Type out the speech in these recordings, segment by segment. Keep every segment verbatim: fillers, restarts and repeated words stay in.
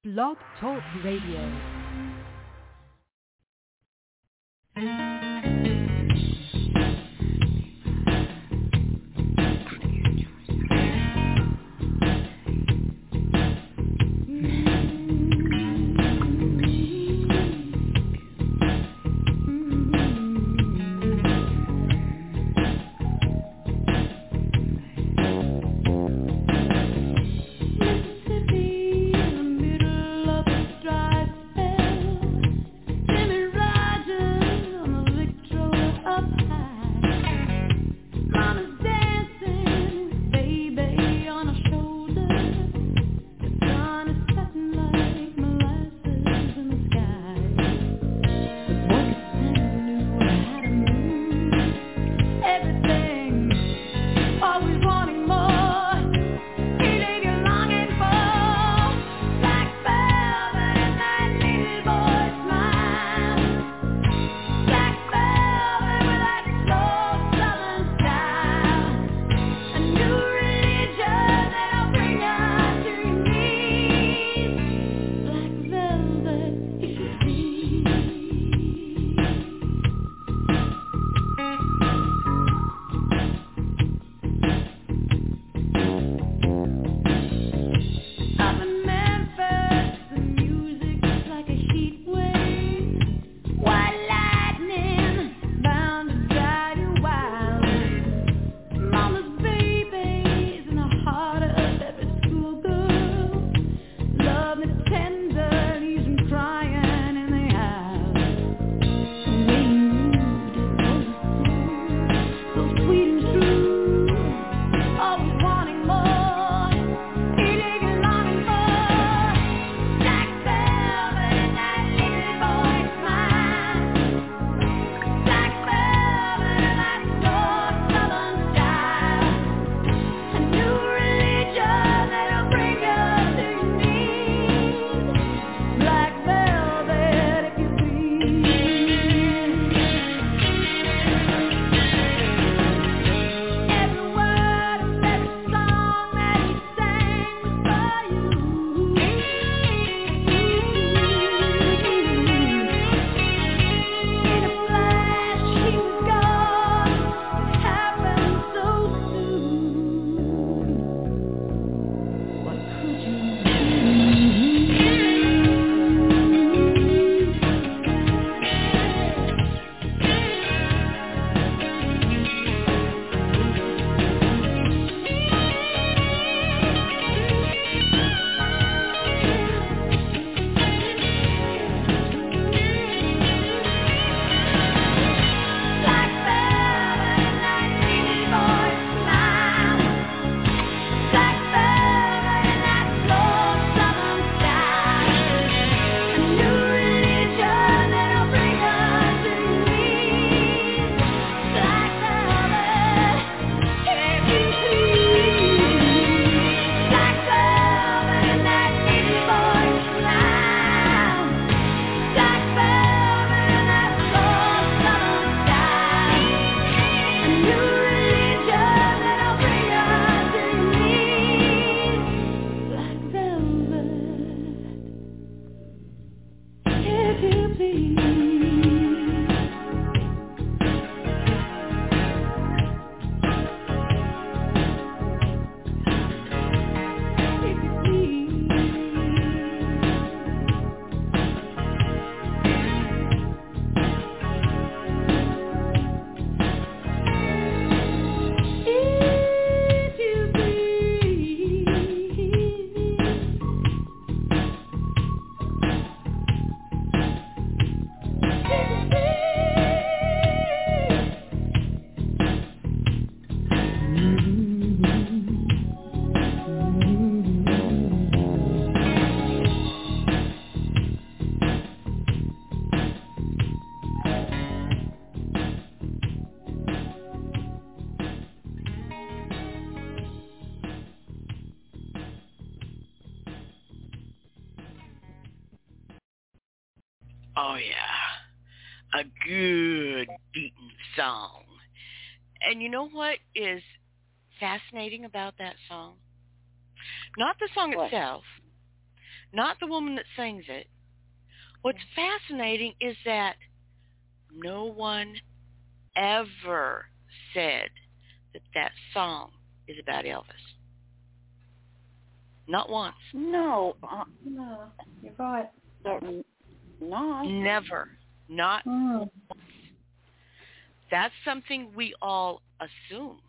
Blog Talk Radio. Oh, yeah. A good beaten song. And you know what is fascinating about that song? Not the song What? itself, not the woman that sings it. What's fascinating is that no one ever said that that song is about Elvis. Not once. No, uh, no, you're right. Certainly not. Never. Not Mm. once. That's something we all assume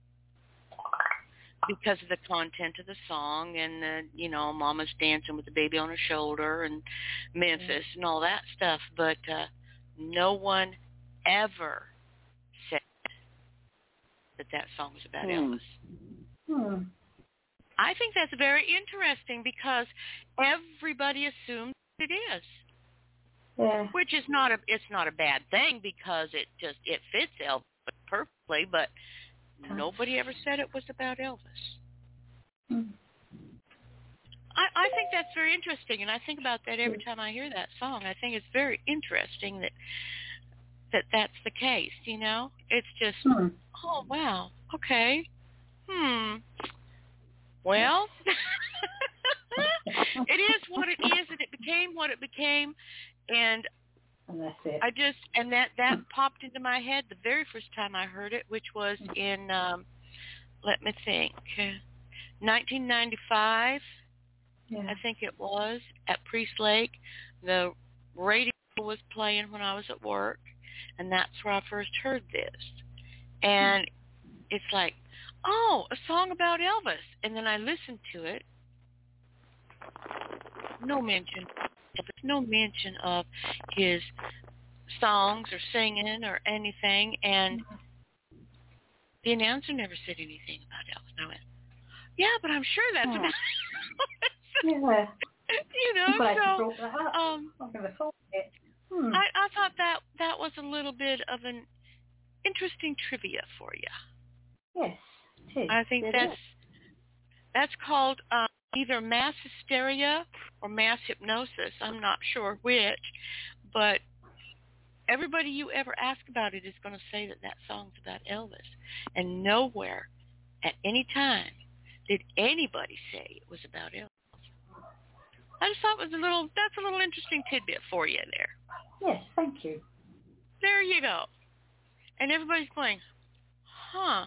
because of the content of the song and the, you know, Mama's dancing with the baby on her shoulder and Memphis and all that stuff. But uh, no one ever said that that song was about Hmm. Elvis. Hmm. I think that's very interesting because everybody assumes it is, Yeah. which is not a it's not a bad thing because it just it fits Elvis perfectly. But nobody ever said it was about Elvis. Hmm. I, I think that's very interesting, and I think about that every time I hear that song. I think it's very interesting that that that's the case. You know, it's just Hmm. oh wow, okay, hmm. Well, it is what it is, and it became what it became, and And that's it. I just and that that popped into my head the very first time I heard it, which was in um, let me think, nineteen ninety-five. Yeah. I think it was at Priest Lake. The radio was playing when I was at work, and that's where I first heard this. And it's like, oh, a song about Elvis. And then I listened to it. No mention. No mention of his songs or singing or anything. And the announcer never said anything about Elvis. I went, yeah, but I'm sure that's Hmm. about Yeah. you know, I'm glad you so brought that up. um, I'm going to thought it. Hmm. I, I thought that that was a little bit of an interesting trivia for you. Yes, it is. I think It that's is. that's called um, either mass hysteria or mass hypnosis. I'm not sure which, but everybody you ever ask about it is going to say that that song's about Elvis, and nowhere at any time did anybody say it was about Elvis. I just thought it was a little that's a little interesting tidbit for you there. Yes, thank you. There you go. And everybody's going, huh?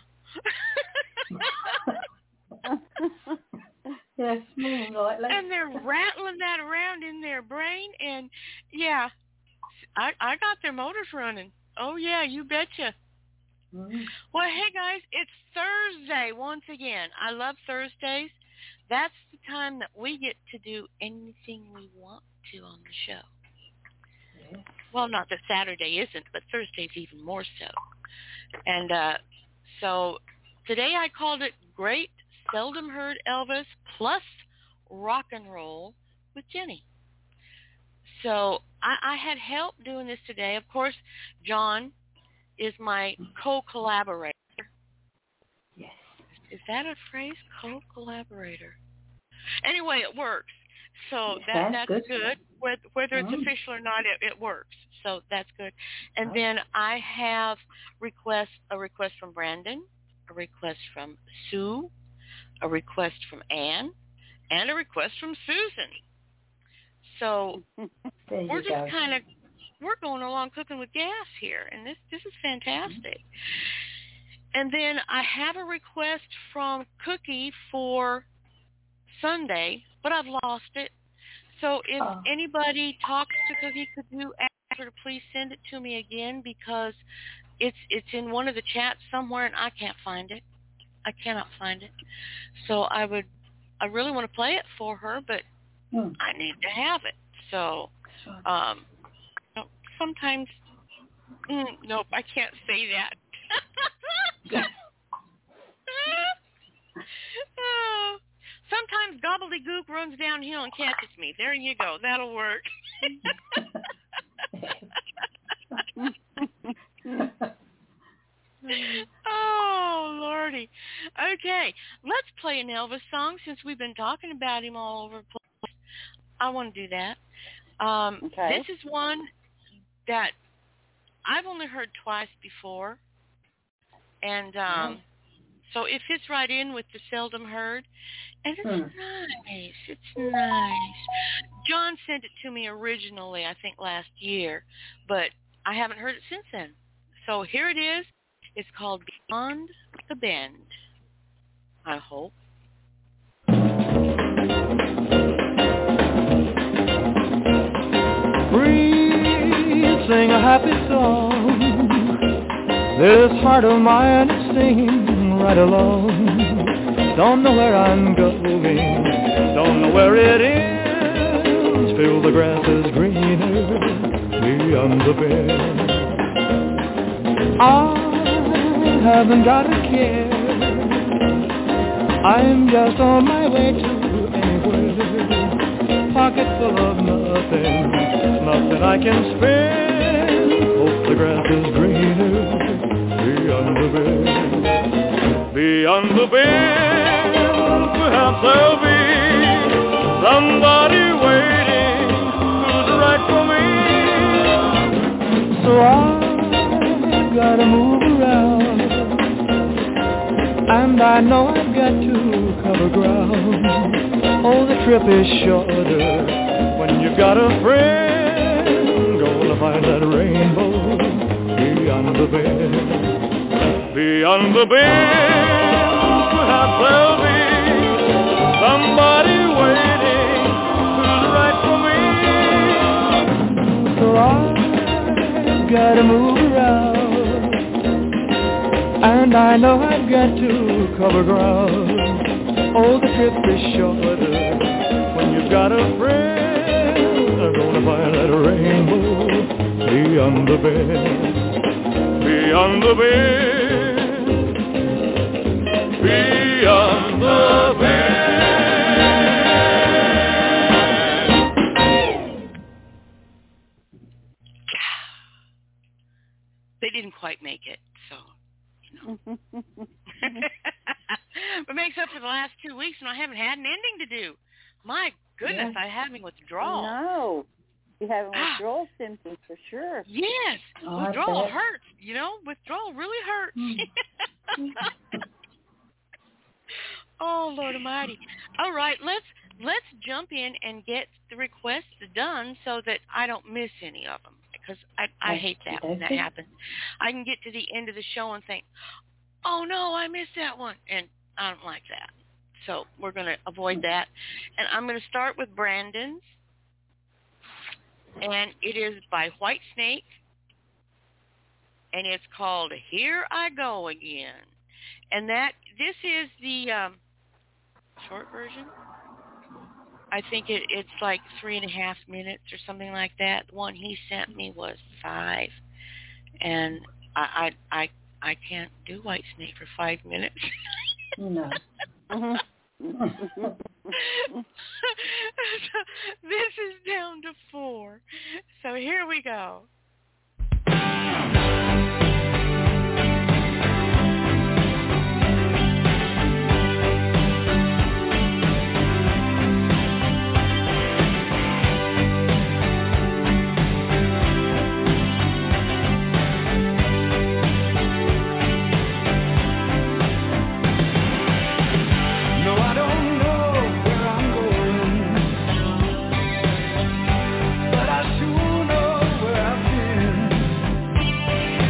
Yes, more likely. And they're rattling that around in their brain. And, yeah, I, I got their motors running. Oh, yeah, you betcha. Mm. Well, hey, guys, it's Thursday once again. I love Thursdays. That's the time that we get to do anything we want to on the show. Yes. Well, not that Saturday isn't, but Thursday's even more so. And uh, so today I called it Great Seldom Heard Elvis plus Rock and Roll with Jenny. So I, I had help doing this today. Of course, John is my co-collaborator. Yes. Is that a phrase? Co-collaborator. Anyway, it works. So Yes, that that's that's good. good. Whether, whether it's Mm. official or not, it, it works. So that's good. And Oh. then I have request a request from Brandon, a request from Sue, a request from Ann, and a request from Susan. So There we're you just go. kind of we're going along cooking with gas here, and this this is fantastic. And then I have a request from Cookie for Sunday, but I've lost it. So if Oh. anybody talks to Cookie, could you ask her to please send it to me again, because it's it's in one of the chats somewhere and I can't find it. I cannot find it. So I would, I really want to play it for her, but Mm. I need to have it. So um, you know, sometimes, mm, nope, I can't say that. Oh, sometimes gobbledygook runs downhill and catches me. There you go. That'll work. Oh, Lordy. Okay, let's play an Elvis song since we've been talking about him all over the place. I want to do that. Um, Okay. This is one that I've only heard twice before, and um, So it fits right in with the Seldom Heard. And it's Hmm. nice. It's nice. John sent it to me originally, I think last year, but I haven't heard it since then. So here it is. It's called Beyond the Bend, I hope. Breathe, sing a happy song. This heart of mine is singing right along. Don't know where I'm going, don't know where it is. Feel the grass is greener beyond the bend. I haven't got a care. I'm just on my way to anywhere. Pocket full of nothing, nothing I can spend. Hope the grass is greener beyond the bend. Beyond the bend, perhaps there'll be somebody waiting who's right for me. So I gotta move around, and I know I've got to cover ground. Oh, the trip is shorter when you've got a friend. Gonna find that rainbow beyond the bend. Beyond the bend, perhaps there'll be somebody waiting who's right for me. So I've gotta move around, and I know I've got to cover ground. Oh, the trip is shorter when you've got a friend. I'm gonna find that rainbow beyond the bend. Beyond the bend, beyond the bend. They didn't quite make it, so, you know. But makes up for the last two weeks when I haven't had an ending to do. My goodness, Yeah. I had me withdrawal. No. You have Ah. withdrawal symptoms for sure. Yes, Oh, I withdrawal bet. hurts. You know, withdrawal really hurts. Oh, Lord Almighty! All right, let's let's jump in and get the requests done so that I don't miss any of them, because I I hate that when that Okay. happens. I can get to the end of the show and think, oh no, I missed that one, and I don't like that. So we're going to avoid that, and I'm going to start with Brandon's. And it is by White Snake, and it's called Here I Go Again. And that this is the um, short version. I think it, it's like three and a half minutes or something like that. The one he sent me was five, and I I I, I can't do White Snake for five minutes. No. This is down to four. So here we go. No, I don't know where I'm going, but I sure know where I've been.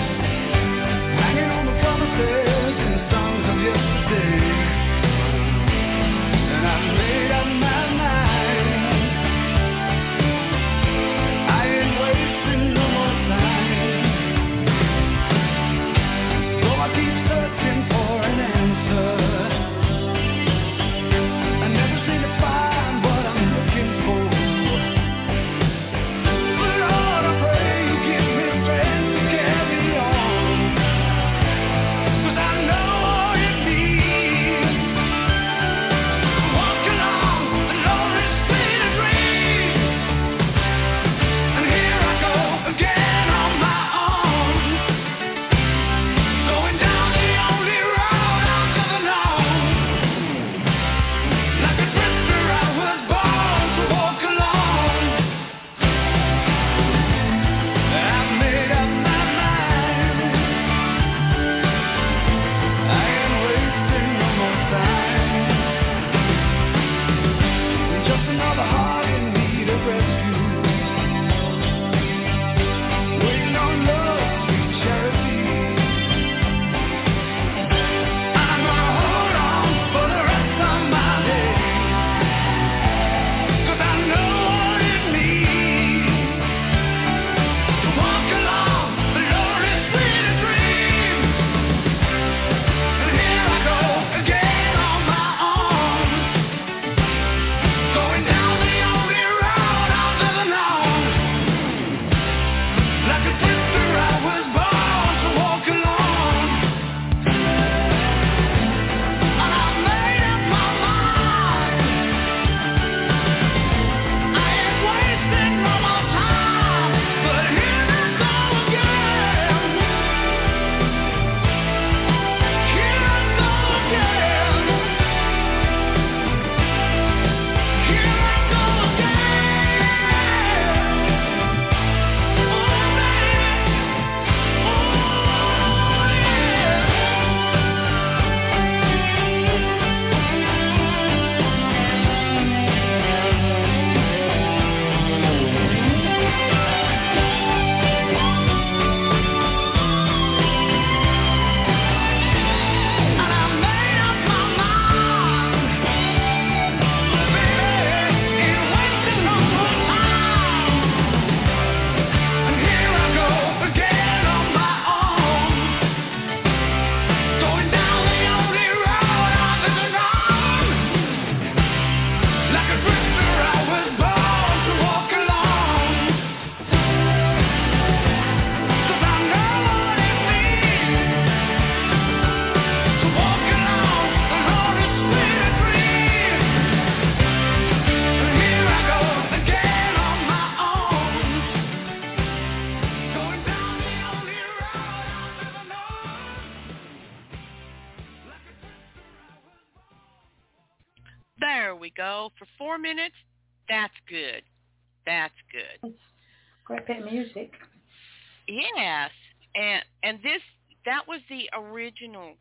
show for four minutes, that's good. That's good. Great bit of music. Yes, and and this that was the original.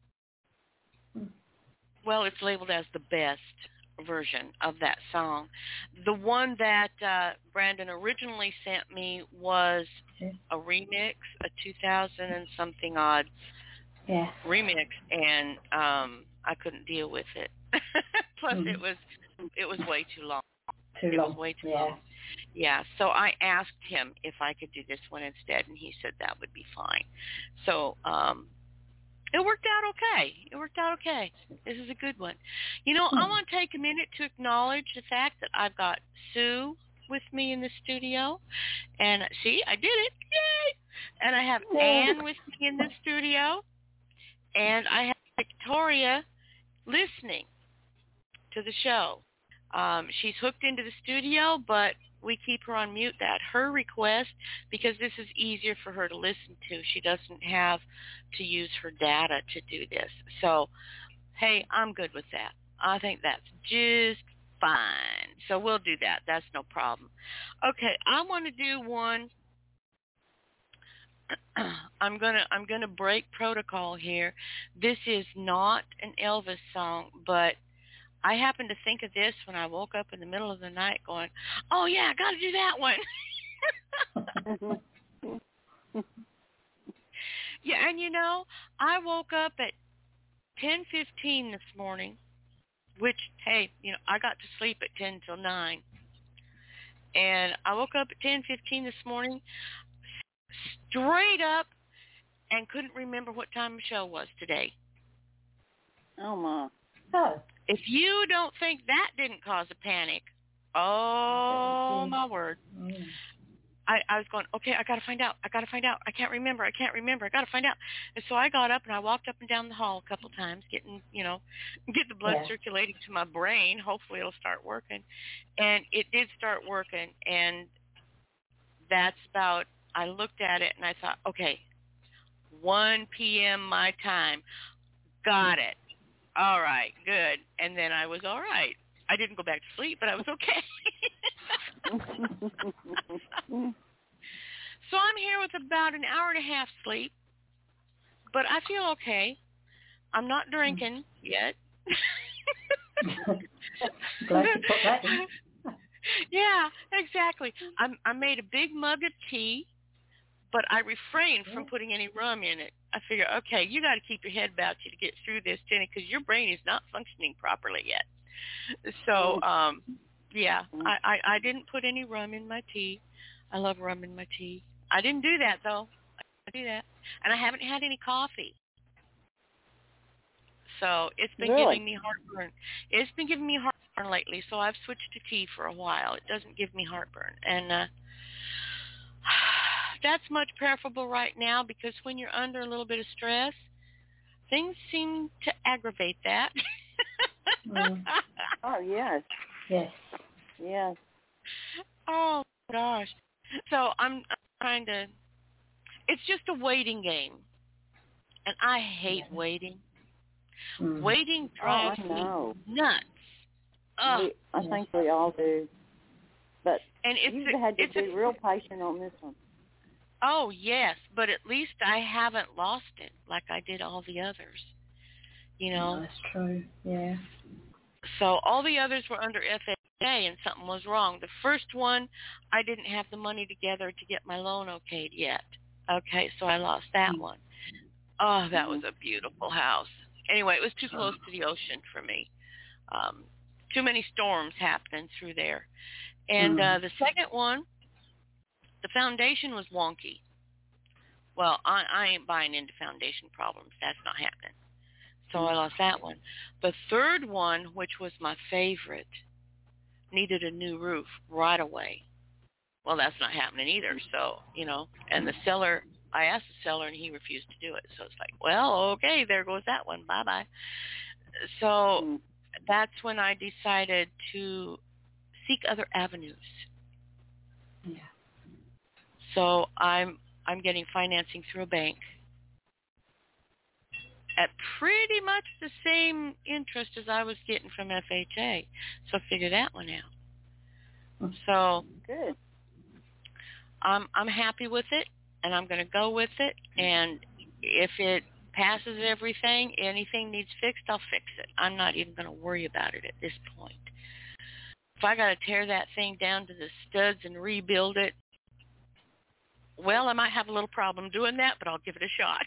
Well, it's labeled as the best version of that song. The one that uh, Brandon originally sent me was a remix, a two thousand and something odd yeah. remix, and um, I couldn't deal with it. Plus, mm. it was it was way too long. Too it long. was way too yeah. long. Yeah. So I asked him if I could do this one instead, and he said that would be fine. So. Um, It worked out okay. It worked out okay. This is a good one. You know, hmm. I want to take a minute to acknowledge the fact that I've got Sue with me in the studio. And see, I did it. Yay! And I have yeah. Ann with me in the studio. And I have Victoria listening to the show. Um, she's hooked into the studio, but we keep her on mute at her request because this is easier for her to listen to. She doesn't have to use her data to do this. So, hey, I'm good with that. I think that's just fine. So we'll do that. That's no problem. Okay, I want to do one. I'm gonna I'm gonna break protocol here. This is not an Elvis song, but I happened to think of this when I woke up in the middle of the night going, oh, yeah, I got to do that one. Yeah, and, you know, I woke up at ten fifteen this morning, which, hey, you know, I got to sleep at ten till nine. And I woke up at ten fifteen this morning straight up and couldn't remember what time the show was today. Oh, my. Oh. If you don't think that didn't cause a panic, oh, my word. Mm. I, I was going, okay, I got to find out. I got to find out. I can't remember. I can't remember. I got to find out. And so I got up and I walked up and down the hall a couple times, getting, you know, get the blood yeah. circulating to my brain. Hopefully it'll start working. And it did start working. And that's about, I looked at it and I thought, okay, one p.m. my time. Got it. All right, good. And then I was all right. I didn't go back to sleep, but I was okay. So I'm here with about an hour and a half sleep, but I feel okay. I'm not drinking yet. Glad you put that in. Yeah, exactly. I'm, I made a big mug of tea, but I refrained from putting any rum in it. I figure, okay, you got to keep your head about you to get through this, Jenny, because your brain is not functioning properly yet. So, um, yeah, I, I, I didn't put any rum in my tea. I love rum in my tea. I didn't do that, though. I do that. And I haven't had any coffee. So it's been really? giving me heartburn. It's been giving me heartburn lately, so I've switched to tea for a while. It doesn't give me heartburn. And uh, that's much preferable right now because when you're under a little bit of stress, things seem to aggravate that. mm. Oh, yes. Yes. Yes. Oh, gosh. So I'm, I'm trying to, it's just a waiting game. And I hate yeah. waiting. Mm. Waiting drives oh, me nuts. We, I yeah. think we all do. But and it's you've a, had to it's be a, real patient on this one. Oh, yes, but at least I haven't lost it like I did all the others. You know? No, that's true, yeah. So all the others were under F H A and something was wrong. The first one, I didn't have the money together to get my loan okayed yet. Okay, so I lost that mm-hmm. one. Oh, that was a beautiful house. Anyway, it was too close to the ocean for me. Um, too many storms happening through there. And uh, the second one, the foundation was wonky. Well, I, I ain't buying into foundation problems. That's not happening. So I lost that one. The third one, which was my favorite, needed a new roof right away. Well, that's not happening either. So, you know, and the seller, I asked the seller and he refused to do it. So it's like, well, okay, there goes that one. Bye-bye. So that's when I decided to seek other avenues. Yeah. So I'm I'm getting financing through a bank. at pretty much the same interest as I was getting from F H A. So figure that one out. So good. I'm I'm happy with it, and I'm going to go with it. And if it passes everything, anything needs fixed, I'll fix it. I'm not even going to worry about it at this point. If I got to tear that thing down to the studs and rebuild it, well, I might have a little problem doing that, but I'll give it a shot.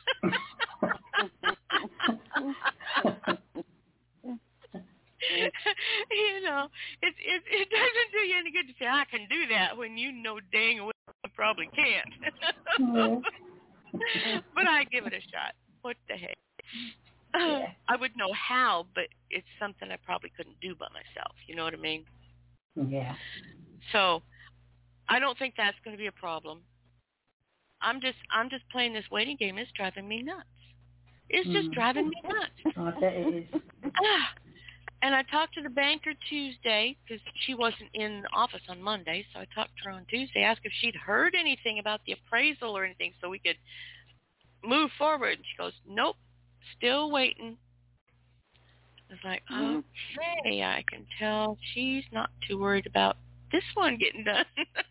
You know, it, it it doesn't do you any good to say, I can do that, when you know dang well I probably can't. But I give it a shot. What the heck? Yeah. I would know how, but it's something I probably couldn't do by myself. You know what I mean? Yeah. So I don't think that's going to be a problem. I'm just I'm just playing this waiting game. It's driving me nuts. It's just mm. driving me nuts. Oh, that is. And I talked to the banker Tuesday because she wasn't in the office on Monday, so I talked to her on Tuesday, asked if she'd heard anything about the appraisal or anything so we could move forward. And she goes, nope, still waiting. I was like, okay, I can tell she's not too worried about this one getting done.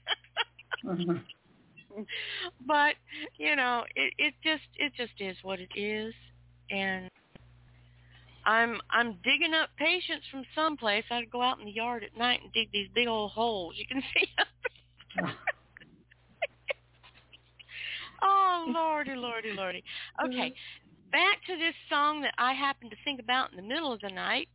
mm-hmm. But, you know, it, it just it just is what it is. And I'm I'm digging up patients from someplace. I'd go out in the yard at night and dig these big old holes. You can see them. Oh, Lordy, Lordy, Lordy. Okay, back to this song that I happened to think about in the middle of the night.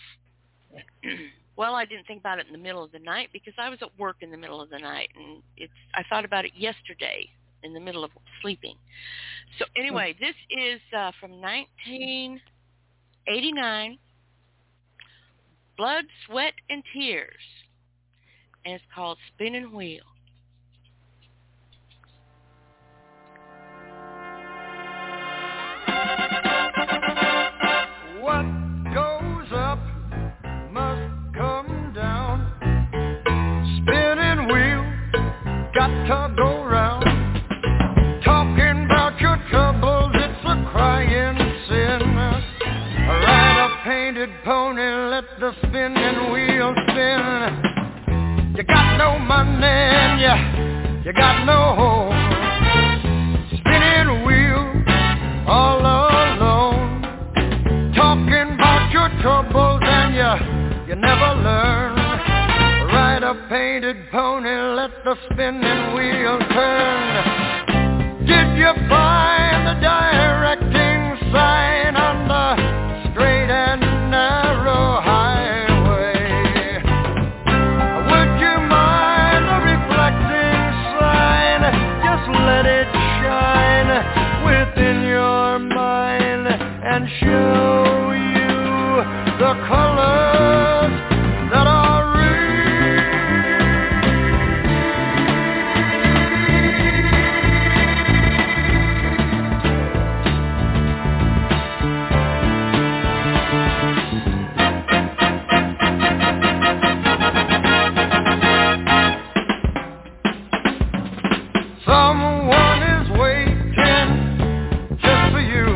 Well, I didn't think about it in the middle of the night because I was at work in the middle of the night, and it's I thought about it yesterday in the middle of sleeping. So anyway, this is uh, from nineteen eighty-nine, Blood, Sweat, and Tears, and it's called Spinning Wheel. What goes up must come down. Spinning wheel, got to go round. Talking about your troubles, it's a crying sin. Ride a painted pony, let the spinning wheel spin. You got no money and you, you got no home. Spinning wheel, all alone. Talking about your troubles and you, you never learn. Ride a painted pony, let the spinning wheel turn. Did you find the directing sign on the straight and narrow highway? Would you mind the reflecting sign? Just let it shine within your mind and show you the colors that are real. Someone is waiting just for you.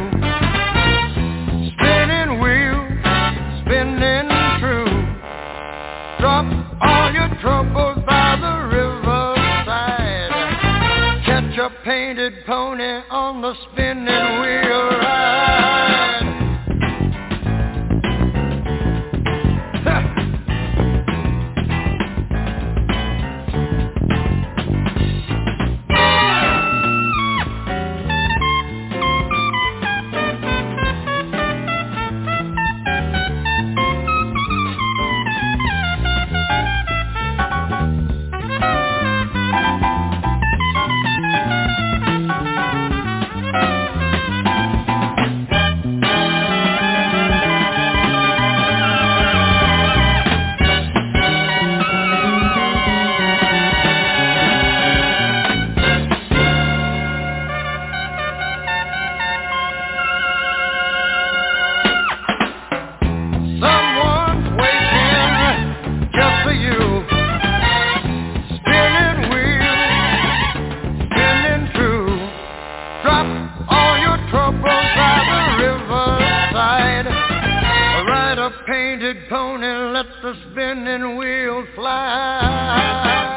Spinning wheel, spinning true. Drop all your troubles by the riverside. Catch a painted pony on the spinning wheel ride. painted pony, let the spinning wheel fly.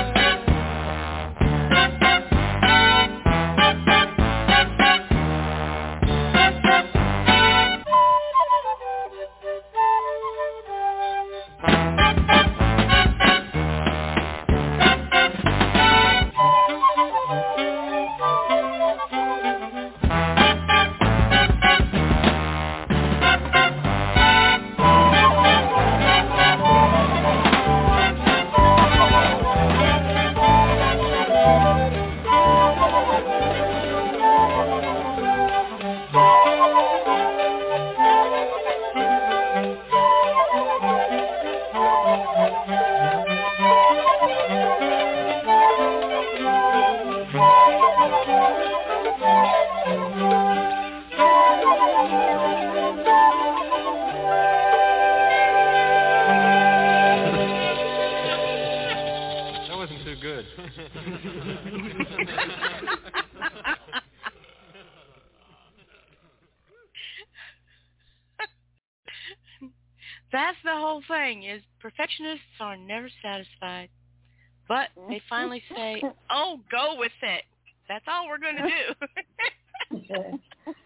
That's the whole thing, is perfectionists are never satisfied. But they finally say, oh, go with it. That's all we're going to do.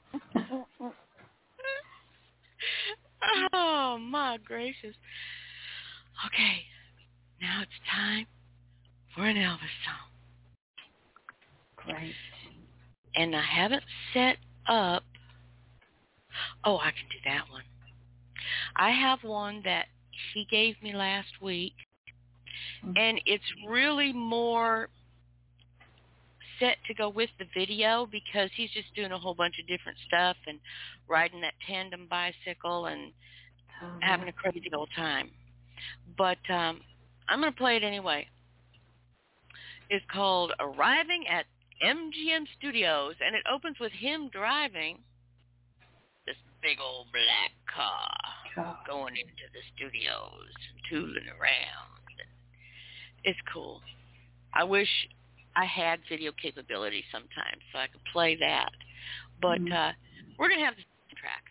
Oh, my gracious. Okay, now it's time for an Elvis song. Great. And I haven't set up... Oh, I can do that one. I have one that he gave me last week, and it's really more set to go with the video because he's just doing a whole bunch of different stuff and riding that tandem bicycle and uh-huh. having a crazy old time. But um, I'm going to play it anyway. It's called Arriving at M G M Studios, and it opens with him driving this big old black car oh. going into the studios and tooling around. It's cool. I wish I had video capability sometimes so I could play that. But mm-hmm. uh, we're going to have the track.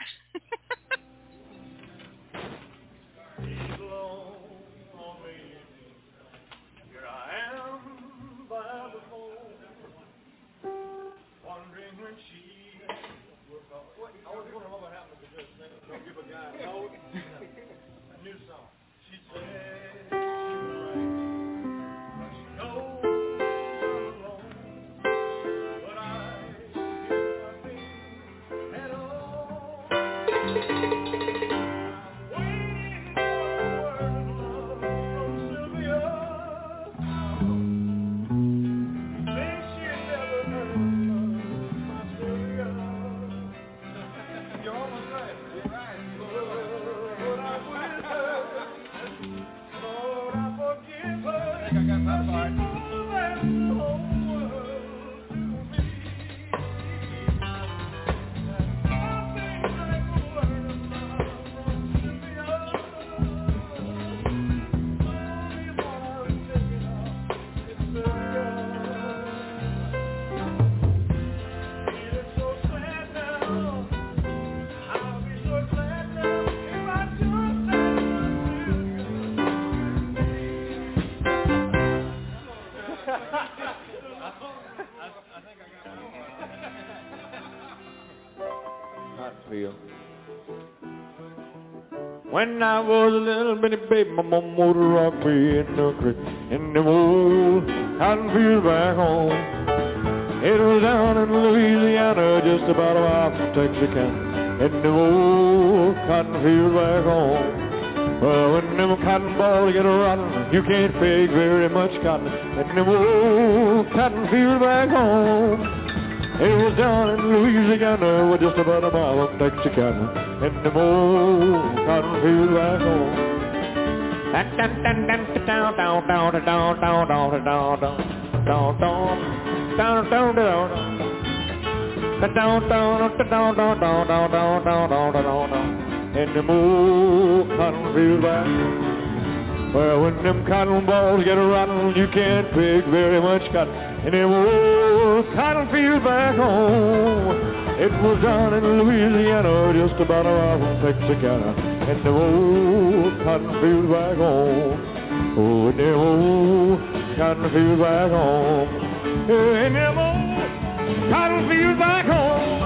Here I am by the phone, wondering when she will call. I was wondering what would happen to this. Don't give a guy a note. A new song. She said she's right, but she knows I'm alone. But I hear nothing at all. I'm waiting for the word of love from Sylvia. Think she never heard of my Sylvia. You're almost right. You're right. But I'm with her. Lord, I forgive her. I think I got that part. She knows that the whole world to me. Nothing like a word of love from Sylvia. Only one I'm thinking of is Sylvia. He looks so sad now. I'll be so glad now if I just had my Sylvia. Knoxville. When I was a little bitty baby, my mom would rock me in the creek in the old cotton field back home. It was down in Louisiana, just about a mile from Texarkana, in the old cotton field back home. Well, when them cotton balls get rotten, you can't fake very much cotton in them old cotton field back home. It was down in Louisiana, well, just about a mile from Texarkana, in them old cotton field back home. Down, down, down, down, down, down, down, down, down, down, down, down, down, down, down, down, down. Down, down, down, down, down, down, down, down, down, down, down, in them old cotton field back. Well, when them cotton balls get rotten, you can't pick very much cotton in them old cotton field back home. It was down in Louisiana, just about a mile from Texarkana, in the old cotton field back home. Oh, in the old cotton field back home. In the old cotton field back home.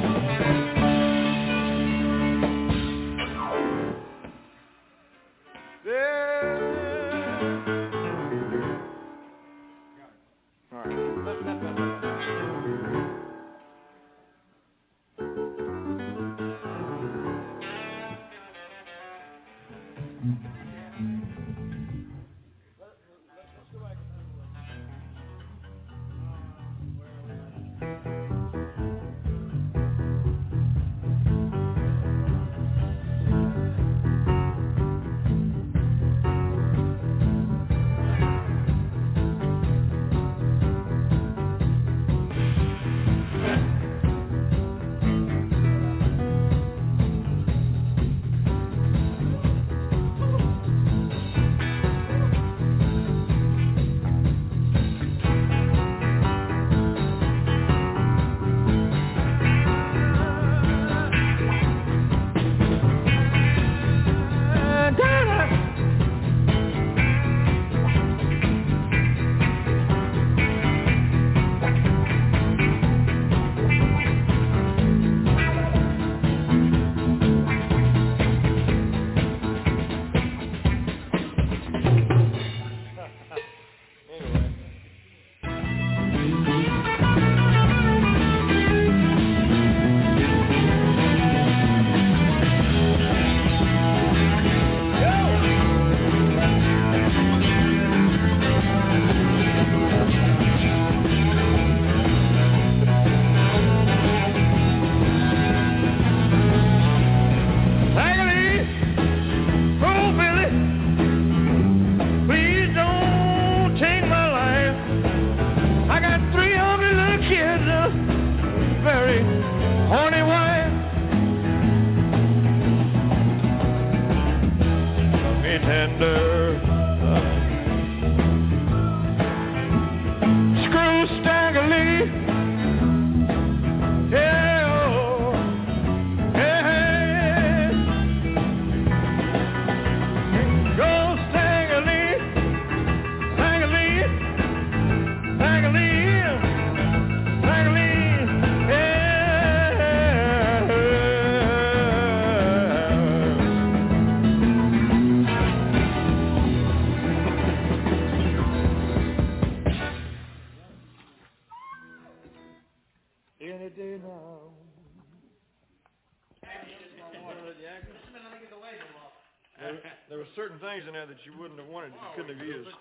There were certain things in there that you wouldn't have wanted, you couldn't have used.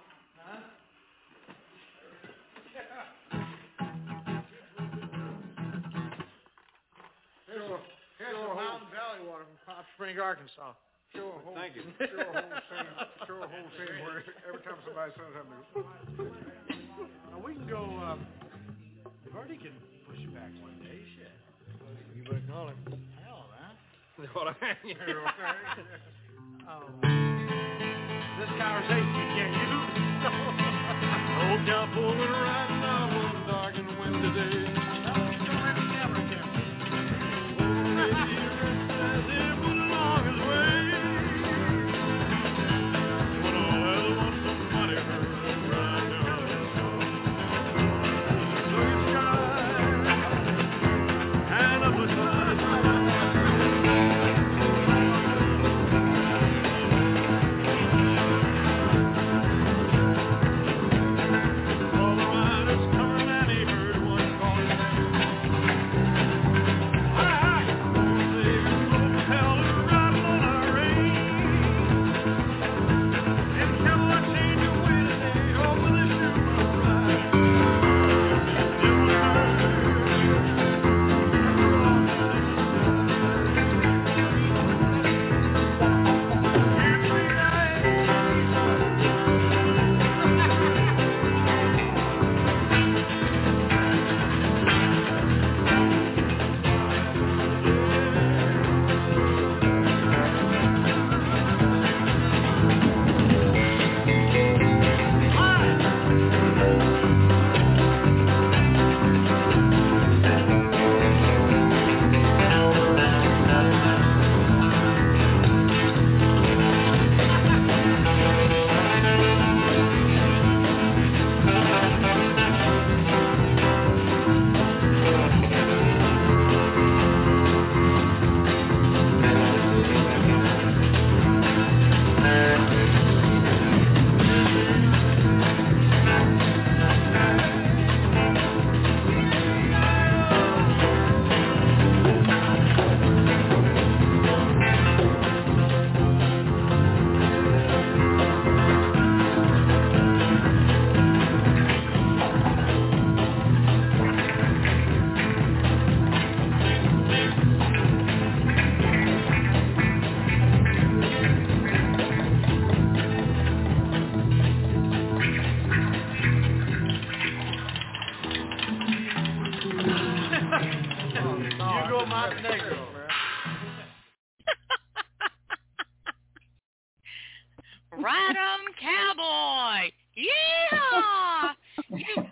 Here's a, here's a Mountain Valley water from Hot Spring, Arkansas. Show a whole, Thank you. Show a whole scene. Show a whole scene where every time somebody says something. Now we can go. Um, Bertie can push it back one day. Shit. You better call him. Hell, man. They want to hang you. Oh. This conversation you can't use. Old cow pulling right now on a dark and windy day. Don't let the camera camera. As if along his way. When all hell wants somebody heard him right down the blue sky. And up the all the riders coming and he heard one call.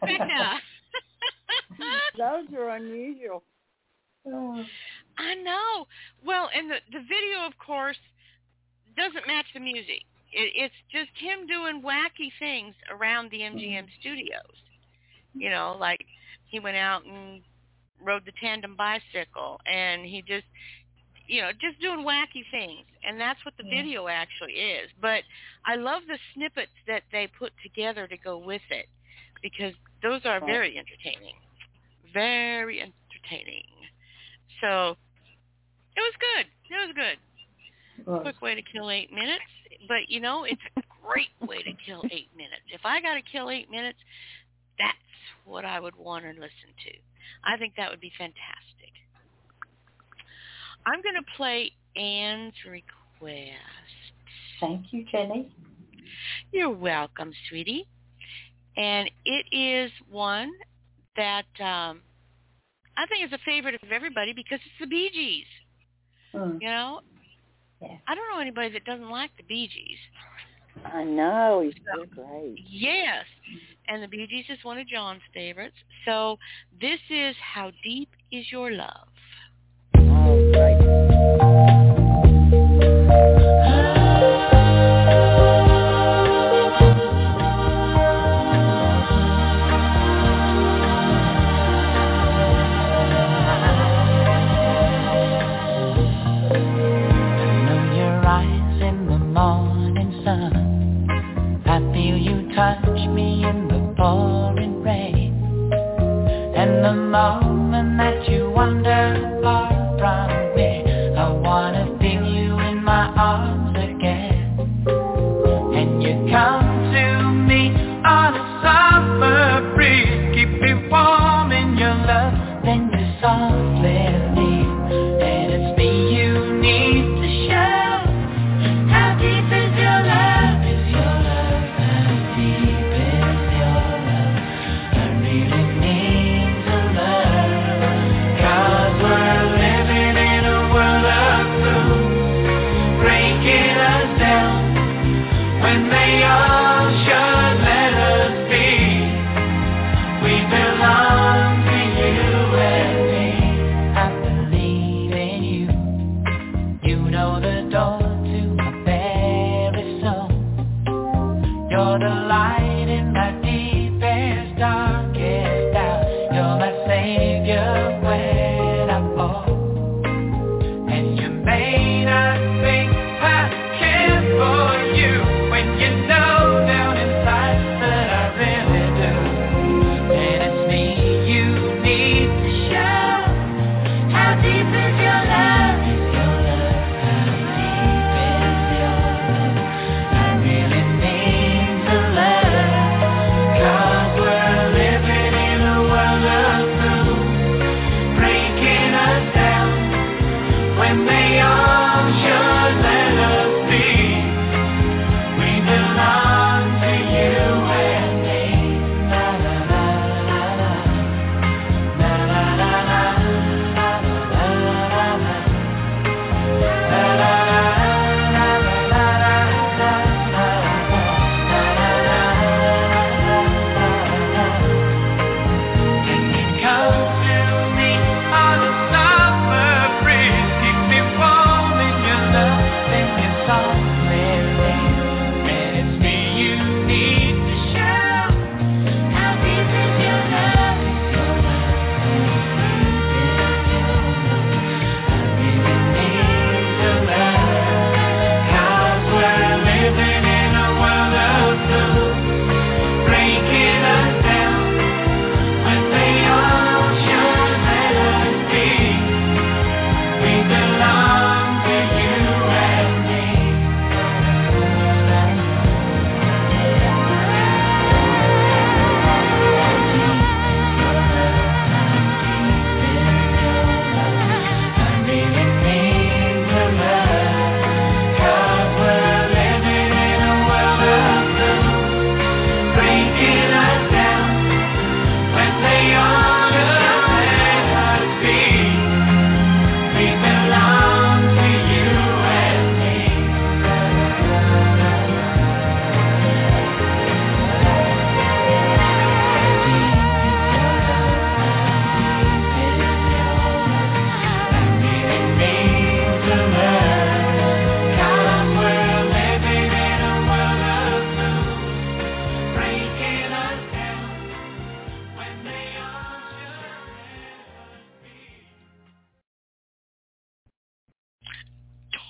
Yeah. Those are unusual. Oh. I know. Well, and the the video, of course, doesn't match the music. It, it's just him doing wacky things around the M G M mm-hmm. studios. You know, like he went out and rode the tandem bicycle, and he just, you know, just doing wacky things. And that's what the yeah. video actually is. But I love the snippets that they put together to go with it, because those are very entertaining. Very entertaining. So it was good. It was good. It was. Quick way to kill eight minutes. But, you know, it's a great way to kill eight minutes. If I got to kill eight minutes, that's what I would want to listen to. I think that would be fantastic. I'm going to play Anne's request. Thank you, Jenny. You're welcome, sweetie. And it is one that um, I think is a favorite of everybody because it's the Bee Gees. Mm. You know? Yeah. I don't know anybody that doesn't like the Bee Gees. I know. He's so great. Yes. And the Bee Gees is one of John's favorites. So this is How Deep Is Your Love? Oh, great. Touch me in the pouring rain, and the moment that you wander far from me, I wanna feel you in my arms again. And you come to me on a summer breeze, keep me warm in your love, then you softly leave, and it's me you need to show. How deep is your love? Is your love? God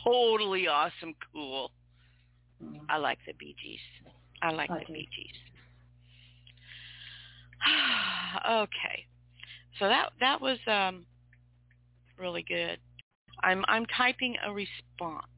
totally awesome, cool. Mm. I like the Bee Gees. I like I the do. Bee Gees. Okay, so that that was um, really good. I'm I'm typing a response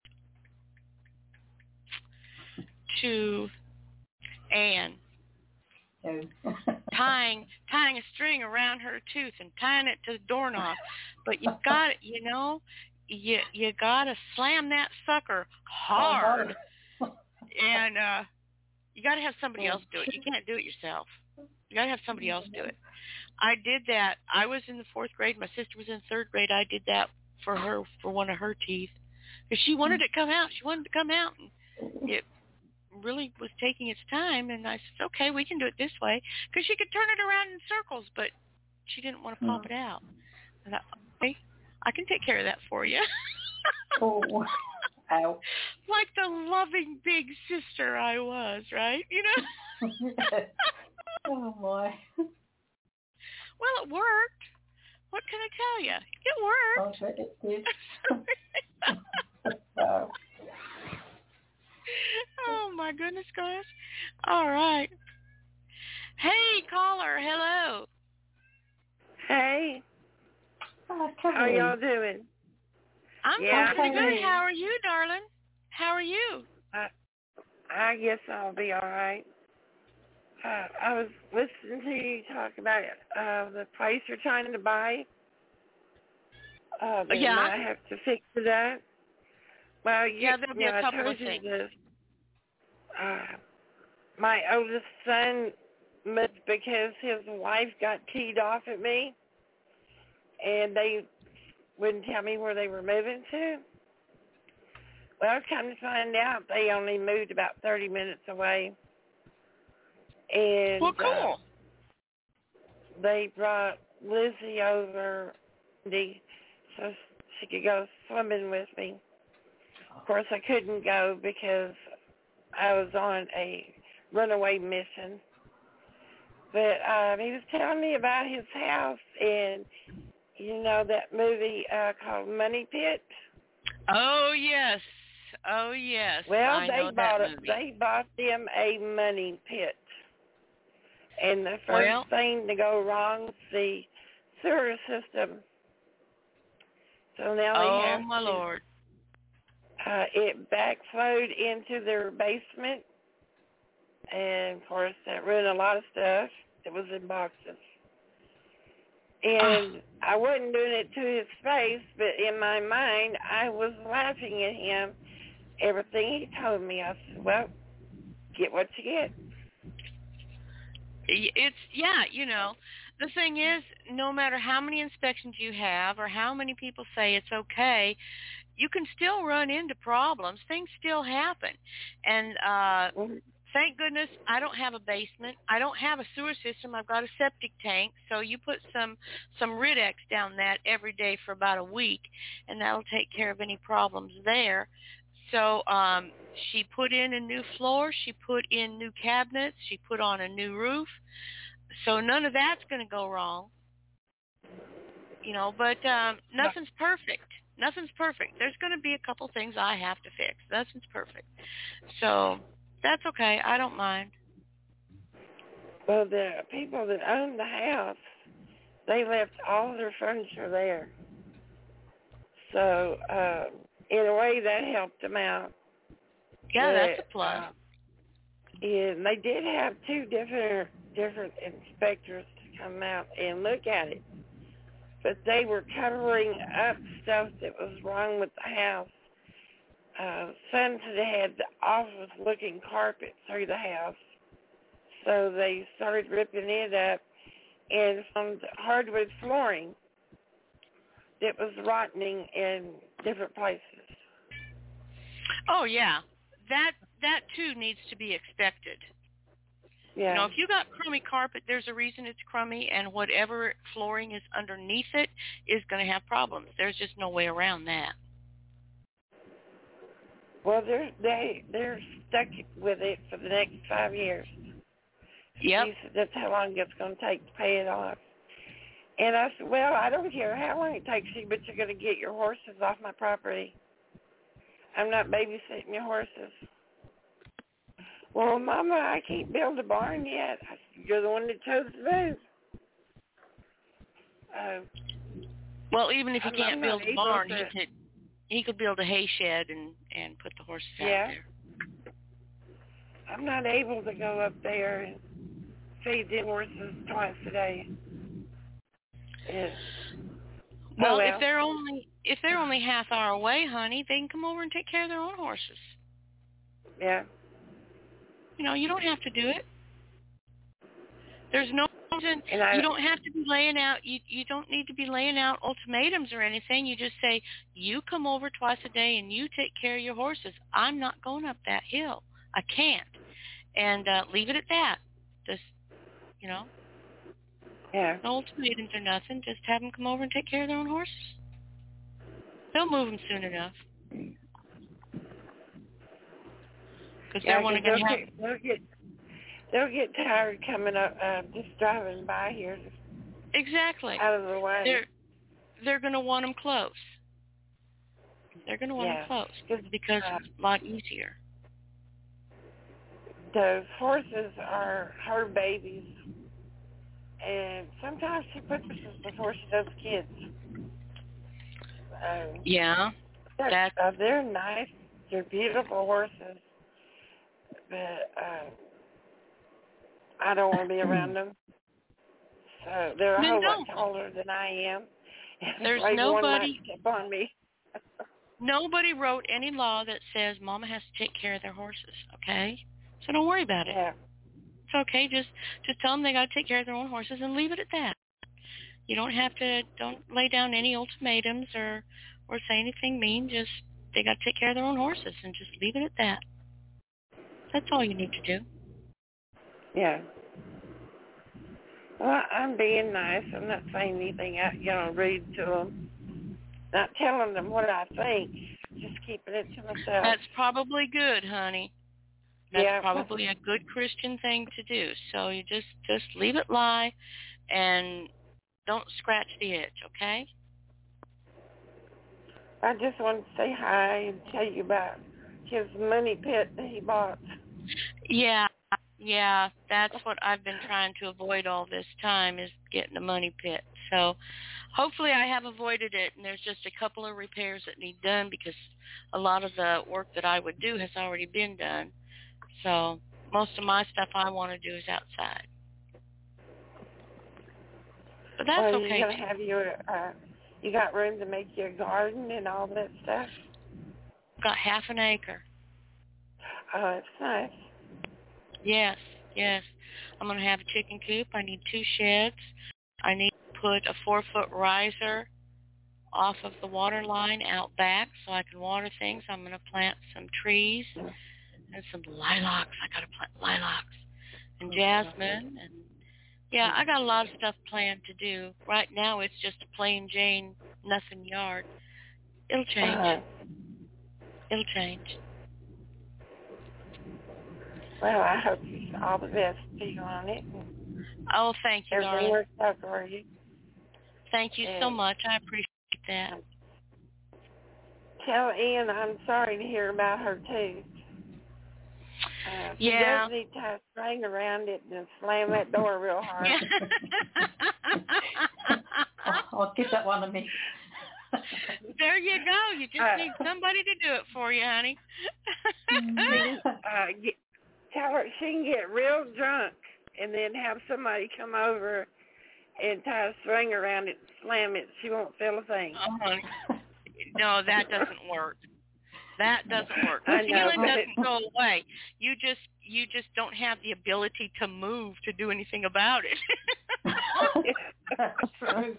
to Anne So. tying tying a string around her tooth and tying it to the doorknob, but you got it. You know, you you gotta slam that sucker hard, and uh, you gotta have somebody else do it. You can't do it yourself. You gotta have somebody else do it. I did that. I was in the fourth grade. My sister was in third grade. I did that for her for one of her teeth because she wanted it to come out. She wanted it to come out, and it really was taking its time. And I said, "Okay, we can do it this way," because she could turn it around in circles, but she didn't want to pop it out. I thought, "Okay, I can take care of that for you." Oh, ow! Like the loving big sister I was, right? You know. Oh my. Well, it worked. What can I tell you? It worked. Oh, it did. Wow. Oh, my goodness, gosh. All right. Hey, caller. Hello. Hey. Oh, how y'all doing? I'm yeah, doing pretty good. How are you, darling? How are you? I, I guess I'll be all right. Uh, I was listening to you talk about uh, the place you're trying to buy. Uh, that yeah. I have to fix it up. Well, you, yeah, there'll be you know, a couple I told of you things. this. Uh, my oldest son moved because his wife got teed off at me, and they wouldn't tell me where they were moving to. Well, come to find out, they only moved about thirty minutes away. And well, cool. Uh, they brought Lizzie over so she could go swimming with me. Of course, I couldn't go because I was on a runaway mission. But um, he was telling me about his house and, you know, that movie uh, called Money Pit. Oh, yes. Oh, yes. Well, I they know bought that it. movie. They bought them a money pit. And the first well, thing to go wrong was the sewer system. So now they oh, have my to, Lord. Uh, it backflowed into their basement. And, of course, that ruined a lot of stuff. It was in boxes. And I wasn't doing it to his face, but in my mind, I was laughing at him. Everything he told me, I said, well, get what you get. It's, yeah, you know, the thing is, no matter how many inspections you have or how many people say it's okay, you can still run into problems. Things still happen. And uh, thank goodness I don't have a basement. I don't have a sewer system. I've got a septic tank. So you put some, some Rid-X down that every day for about a week, and that'll take care of any problems there. So um, she put in a new floor. She put in new cabinets. She put on a new roof. So none of that's going to go wrong. You know, but um, nothing's perfect. Nothing's perfect. There's going to be a couple things I have to fix. Nothing's perfect. So that's okay. I don't mind. Well, the people that owned the house, they left all their furniture there. So uh, in a way, that helped them out. Yeah, but, that's a plus. Uh, and they did have two different different inspectors to come out and look at it. But they were covering up stuff that was wrong with the house. Uh, son had the office-looking carpet through the house. So they started ripping it up and found hardwood flooring that was rotting in different places. Oh, yeah. That, that too, needs to be expected. Yeah. You know, if you got crummy carpet, there's a reason it's crummy, and whatever flooring is underneath it is going to have problems. There's just no way around that. Well, they're they they're stuck with it for the next five years. Yep. He said that's how long it's going to take to pay it off. And I said, well, I don't care how long it takes you, but you're going to get your horses off my property. I'm not babysitting your horses. Well, Mama, I can't build a barn yet. You're the one that chose to move. Uh, well, even if he I'm, can't I'm build a barn, to, he could he could build a hay shed and, and put the horses yeah. out there. I'm not able to go up there and feed the horses twice a day. Yeah. Well, oh, well, if they're only if they're only half hour away, honey, they can come over and take care of their own horses. Yeah. You know, you don't have to do it. There's no reason. I, you don't have to be laying out. You you don't need to be laying out ultimatums or anything. You just say, you come over twice a day and you take care of your horses. I'm not going up that hill. I can't. And uh, leave it at that. Just, you know. Yeah. No ultimatums or nothing. Just have them come over and take care of their own horses. They'll move them soon enough. Because yeah, they're one they'll, have... get, they'll get they'll get tired coming up, uh, just driving by here. Just exactly. Out of the way. They're they're going to want them close. They're going to want yeah. them close because uh, it's a lot easier. Those horses are her babies. And sometimes she puts us before she does kids. Um, yeah. They're, that's... uh, they're nice. They're beautiful horses. But uh, I don't want to be around them. So they're a then whole don't. lot taller than I am. There's like nobody... One might step on me. Nobody wrote any law that says Mama has to take care of their horses, okay? So don't worry about it. Yeah. It's okay. Just just tell them they got to take care of their own horses and leave it at that. You don't have to, don't lay down any ultimatums or, or say anything mean. Just they got to take care of their own horses and just leave it at that. That's all you need to do. Yeah. Well, I'm being nice. I'm not saying anything, out, you know, rude to them. Not telling them what I think. Just keeping it to myself. That's probably good, honey. That's yeah. probably a good Christian thing to do. So you just, just leave it lie and don't scratch the itch, okay? I just wanted to say hi and tell you about his money pit that he bought. Yeah, yeah, that's what I've been trying to avoid all this time is getting a money pit. So hopefully I have avoided it, and there's just a couple of repairs that need done because a lot of the work that I would do has already been done. So most of my stuff I want to do is outside. But that's well, okay. You're gonna have your, uh, you got room to make your garden and all that stuff? Got half an acre. Oh, it's nice. Yes, yes. I'm going to have a chicken coop. I need two sheds. I need to put a four-foot riser off of the water line out back so I can water things. I'm going to plant some trees and some lilacs. I got to plant lilacs and jasmine. And yeah, I got a lot of stuff planned to do. Right now it's just a plain Jane nothing yard. It'll change. Uh-huh. It'll change. Well, I hope you all the best to you on it. Oh, thank you, Everything darling. works out for you. Thank you and so much. I appreciate that. Tell Ian I'm sorry to hear about her too. Uh, yeah. She does need to have a string around it and slam that door real hard. I'll, I'll keep that one to me. There you go. You just Uh, need somebody to do it for you, honey. uh, get, tell her she can get real drunk and then have somebody come over and tie a string around it and slam it. She won't feel a thing. Oh, honey. No, that doesn't work. That doesn't work. I The know, feeling but doesn't go away. You just you just don't have the ability to move to do anything about it. That's true.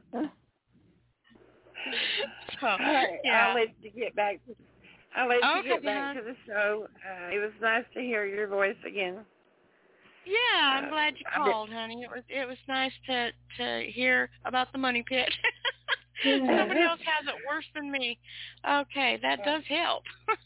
So, All right, yeah. I'll let you get back. To, I'll let Okay, you get back hon. to the show. Uh, it was nice to hear your voice again. Yeah, I'm Uh, glad you I bet- called, honey. It was it was nice to to hear about the money pit. Yeah. Somebody else has it worse than me. Okay, that does help.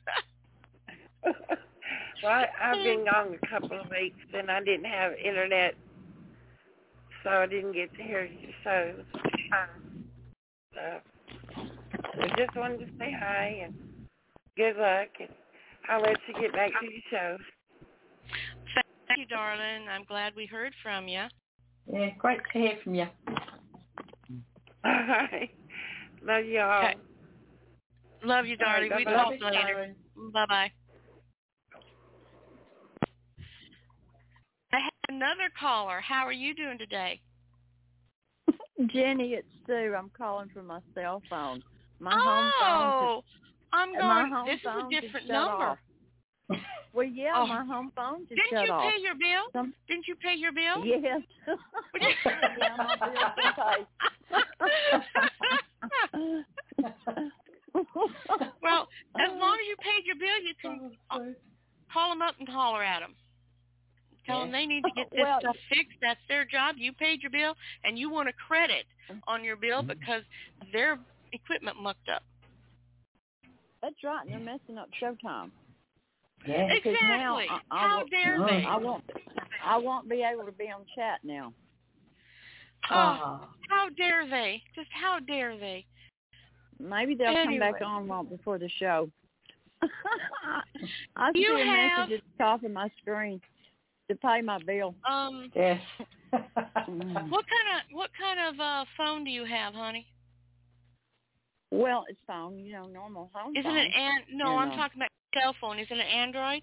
Well, I, I've been gone a couple of weeks and I didn't have internet, so I didn't get to hear your show. Um, so I just wanted to say hi and good luck, and I'll let you get back to your show. Thank you, darling. I'm glad we heard from you. Yeah, great to hear from you. All right. Love you all. Okay. Love you, darling. Right, we talk later. Bye-bye. I have another caller. How are you doing today? Jenny, it's Sue. I'm calling from my cell phone. My oh, home phone. Just, I'm going. My home this phone is a different just shut number. Off. Well, yeah, oh. my home phone just Didn't shut you off. pay your bill? Some... Didn't you pay your bill? Yes. yeah, my bill's been paid. Well, as long as you paid your bill, you can call them up and holler at them. Tell yeah. them they need to get this well, stuff fixed. That's their job. You paid your bill, and you want a credit on your bill because their equipment mucked up. That's right, and they're messing up showtime. Yeah. Because exactly. Now I, I How won't, dare they? I won't. I won't be able to be on chat now. Oh, uh, how dare they? Just how dare they? Maybe they'll anyway. come back on right before the show. I see you a have, message at the top of my screen to pay my bill. Um. Yes. what kind of what kind of uh, phone do you have, honey? Well, it's phone, you know, normal home Isn't phone. it an? No, and, I'm uh, talking about cell phone. Is it an Android?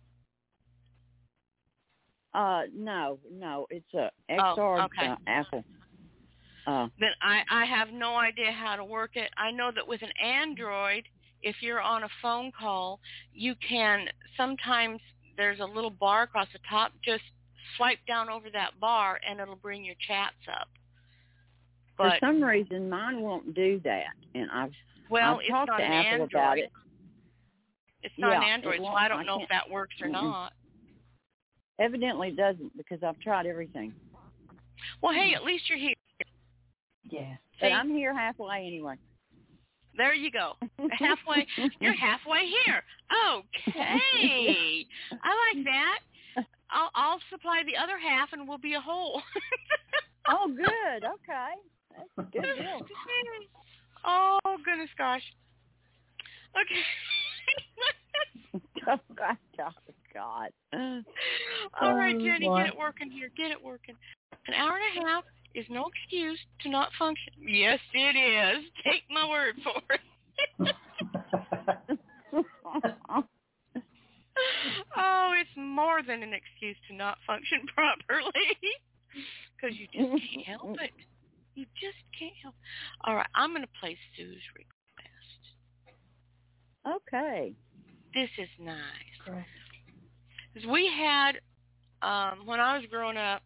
Uh, no, no, it's a X Oh, R okay. uh, Apple. Uh, then I, I have no idea how to work it. I know that with an Android, if you're on a phone call, you can sometimes there's a little bar across the top. Just swipe down over that bar, and it'll bring your chats up. But, for some reason, mine won't do that, and I've well, I've it's talked not to an Apple Android. about it. It's not yeah, an Android, so I don't I know can't. if that works or Mm-mm. not. Evidently, it doesn't because I've tried everything. Well, hey, at least you're here. Yeah. But See? I'm here halfway anyway. There you go. Halfway. You're halfway here. Okay. I like that. I'll, I'll supply the other half, and we'll be a whole. Oh, good. Okay. That's a good deal. Oh, goodness gosh. Okay. Oh, God. Oh, God. All right, Jenny, get it working here. Get it working. An hour and a half is no excuse to not function. Yes, it is. Take my word for it. Oh, it's more than an excuse to not function properly. Because you just can't help it. You just can't help it. All right, I'm going to play Sue's request. Okay. This is nice. Because we had, um, when I was growing up,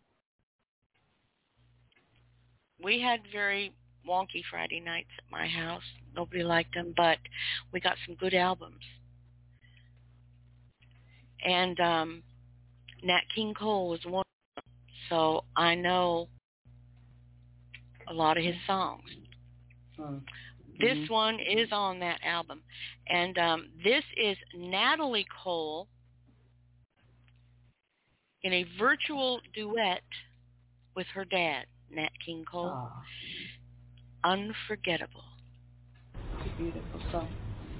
we had very wonky Friday nights at my house. Nobody liked them, but we got some good albums. And um, Nat King Cole was one of them. So I know a lot of his songs. Mm-hmm. This one is on that album. And um, this is Natalie Cole in a virtual duet with her dad, Nat King Cole. Oh. Unforgettable. It's a beautiful song.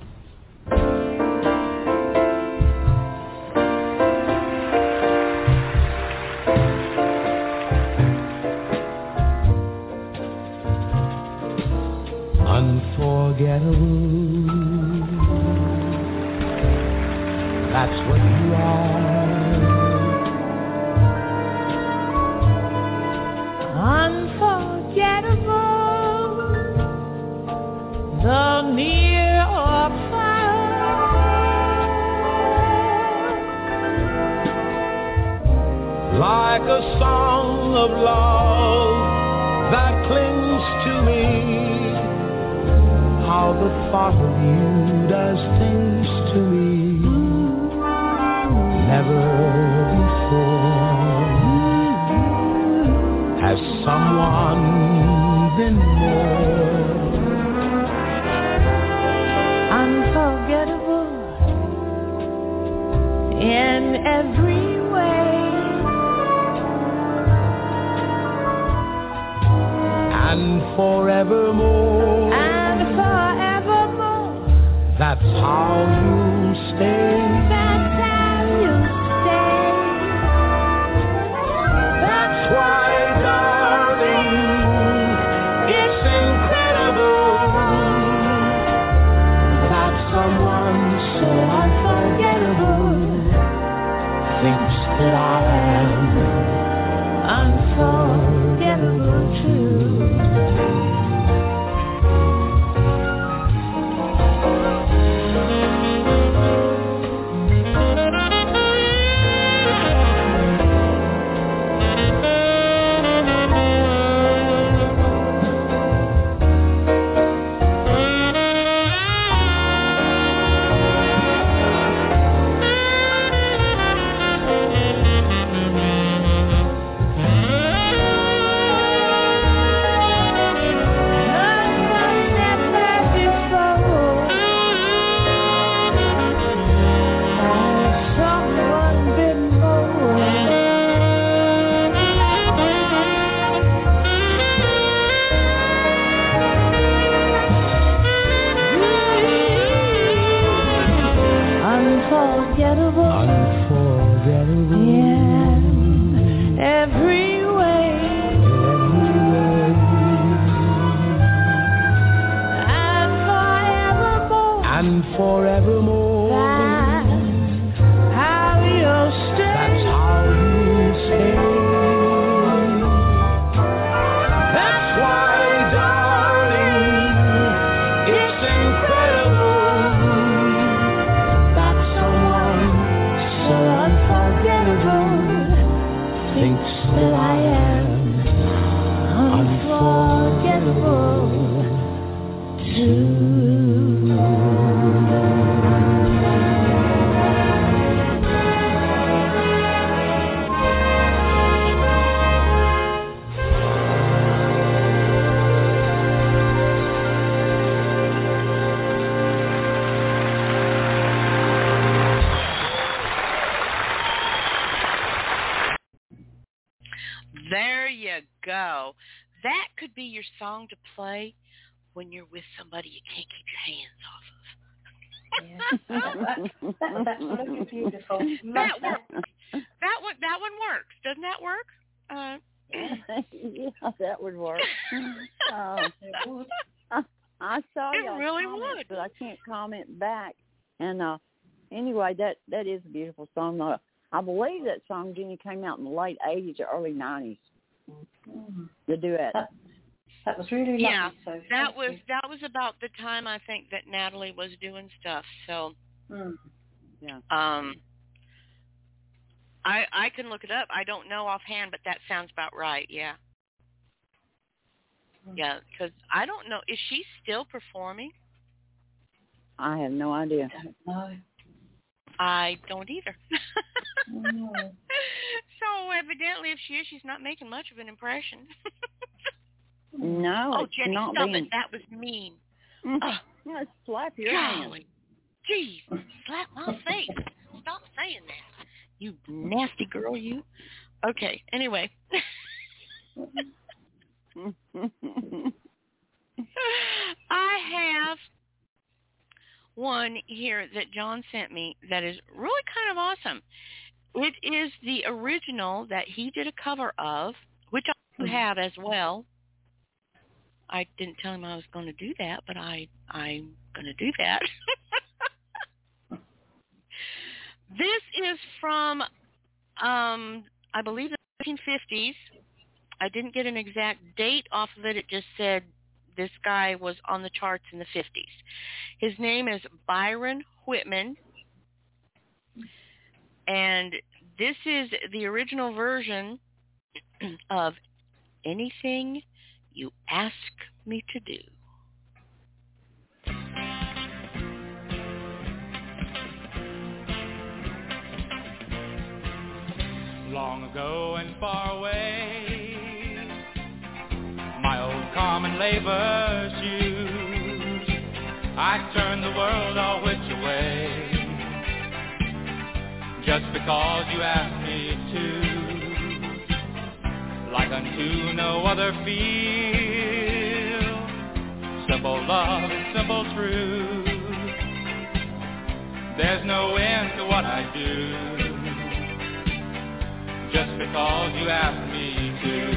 Unforgettable. That's what you are. Unforgettable, the near or far, like a song of love that clings to me. How the thought of you does things to me. Never before has someone been more unforgettable in every way, and forevermore. and forevermore. That's how you stay. That's how you stay. That's why, darling, it's incredible that someone so unforgettable thinks that I am unforgettable too. There you go. That could be your song to play when you're with somebody you can't keep your hands off of. Yeah. That's absolutely beautiful. That works. That one, that one works. Doesn't that work? Uh, yeah, that would work. Uh, I, I saw it y'all really comment, would. but I can't comment back. And uh, anyway, that that is a beautiful song. Uh, I believe that song, Jenny, came out in the late eighties or early nineties. Mm-hmm. The duet. That, that was really lovely. Yeah, So that was you. that was about the time I think that Natalie was doing stuff. So, mm. yeah. Um, I I can look it up. I don't know offhand, but that sounds about right. Yeah. Mm. Yeah, because I don't know. Is she still performing? I have no idea. I don't know. I don't either. No. So evidently, if she is, she's not making much of an impression. No, oh, it's Jenny, not stop being... it. That was mean. Oh, yeah, slap your golly. hand. Jeez, slap my face. Stop saying that. You nasty girl, you. Okay, anyway. I have one here that John sent me that is really kind of awesome. It is the original that he did a cover of, which I have as well. I didn't tell him I was going to do that, but I, I'm going to do that. This is from, um, I believe, the nineteen fifties. I didn't get an exact date off of it. It just said this guy was on the charts in the fifties. His name is Byron Whitman, and this is the original version of Anything You Ask Me to Do. Long ago and far away, my old common labor shoes, I turned the world all which away, just because you asked me to, like unto no other feel, simple love and simple truth, There's no end to what I do, just because you asked me to.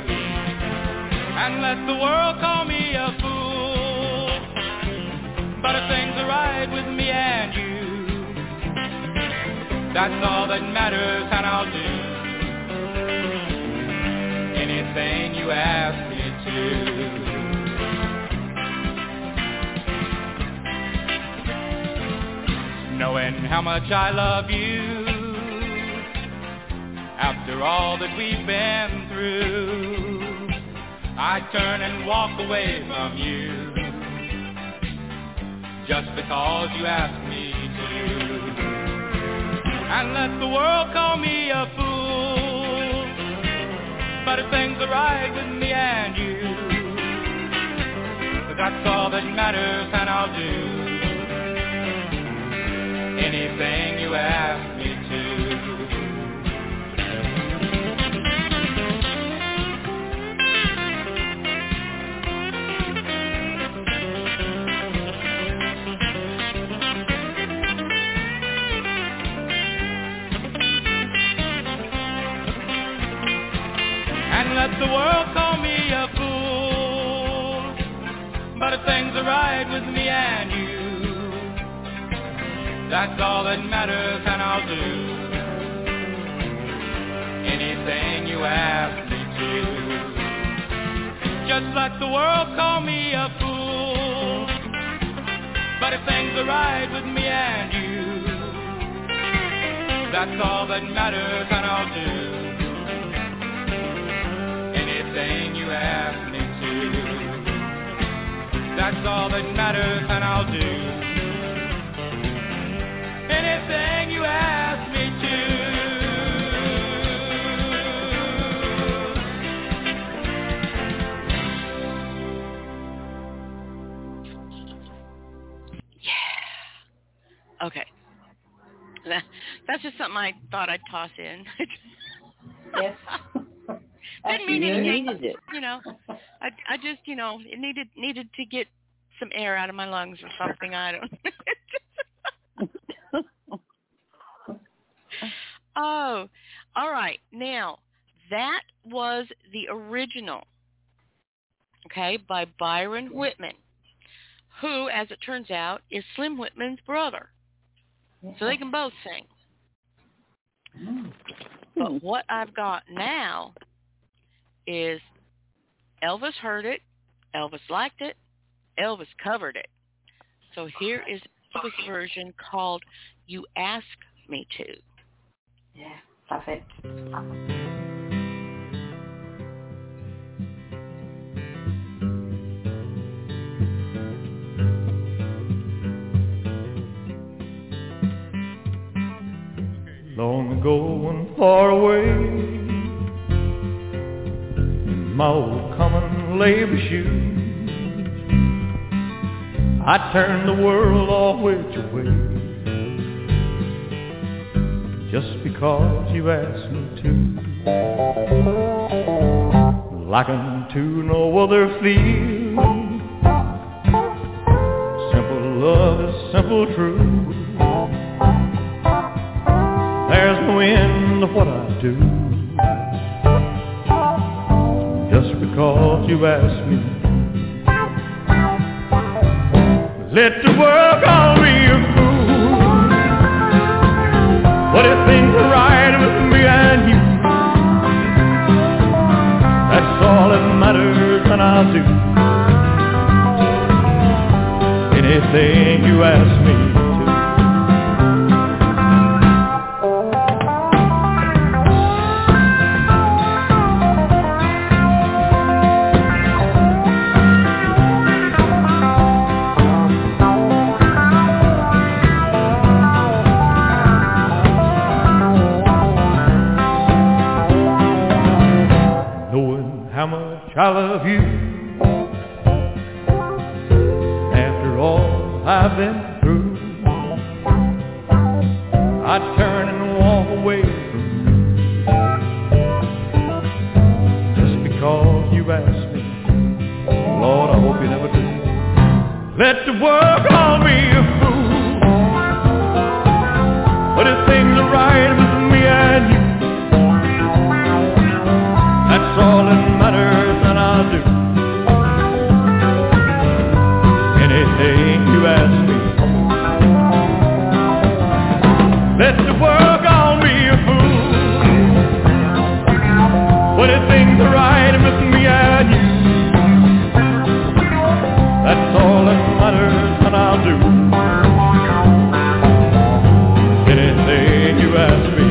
And let the world call me a fool, but if things are right with me and you, that's all that matters, and I'll do anything you ask me to. Knowing how much I love you, after all that we've been through, I turn and walk away from you, just because you asked me to. And let the world call me a fool, but if things are right with me and you, that's all that matters, and I'll do anything you ask me to. And let the world call me a fool, but if things are right with me and you, that's all that matters, and I'll do anything you ask me to. Just let the world call me a fool, but if things are right with me and you, that's all that matters, and I'll do anything you ask me to. That's all that matters, and I'll do anything you ask me to. Yeah. Okay. That, that's just something I thought I'd toss in. Yes. Didn't mean You anything. needed it. You know, I, I just, you know, it needed needed to get some air out of my lungs or something. I don't. Oh, all right. Now, that was the original, okay, by Byron Whitman, who, as it turns out, is Slim Whitman's brother. So they can both sing. Mm. But what I've got now is Elvis heard it, Elvis liked it, Elvis covered it. So here is Elvis' version called You Ask Me To. Yeah, perfect. Long ago and far away, in my old common labor shoes, I turned the world all which way, just because you asked me to. Like unto no other feeling, simple love is simple truth. There's no end to what I do, just because you asked me. Let the world call me a fool, but if things are right with me and you, that's all that matters, and I'll do anything you ask me to. I love you. After all I've been through, I turn and walk away from you, just because you asked me. Lord, I hope you never do. Let the world call me a fool, right with me and you. That's all that matters, and I'll do anything you ask me.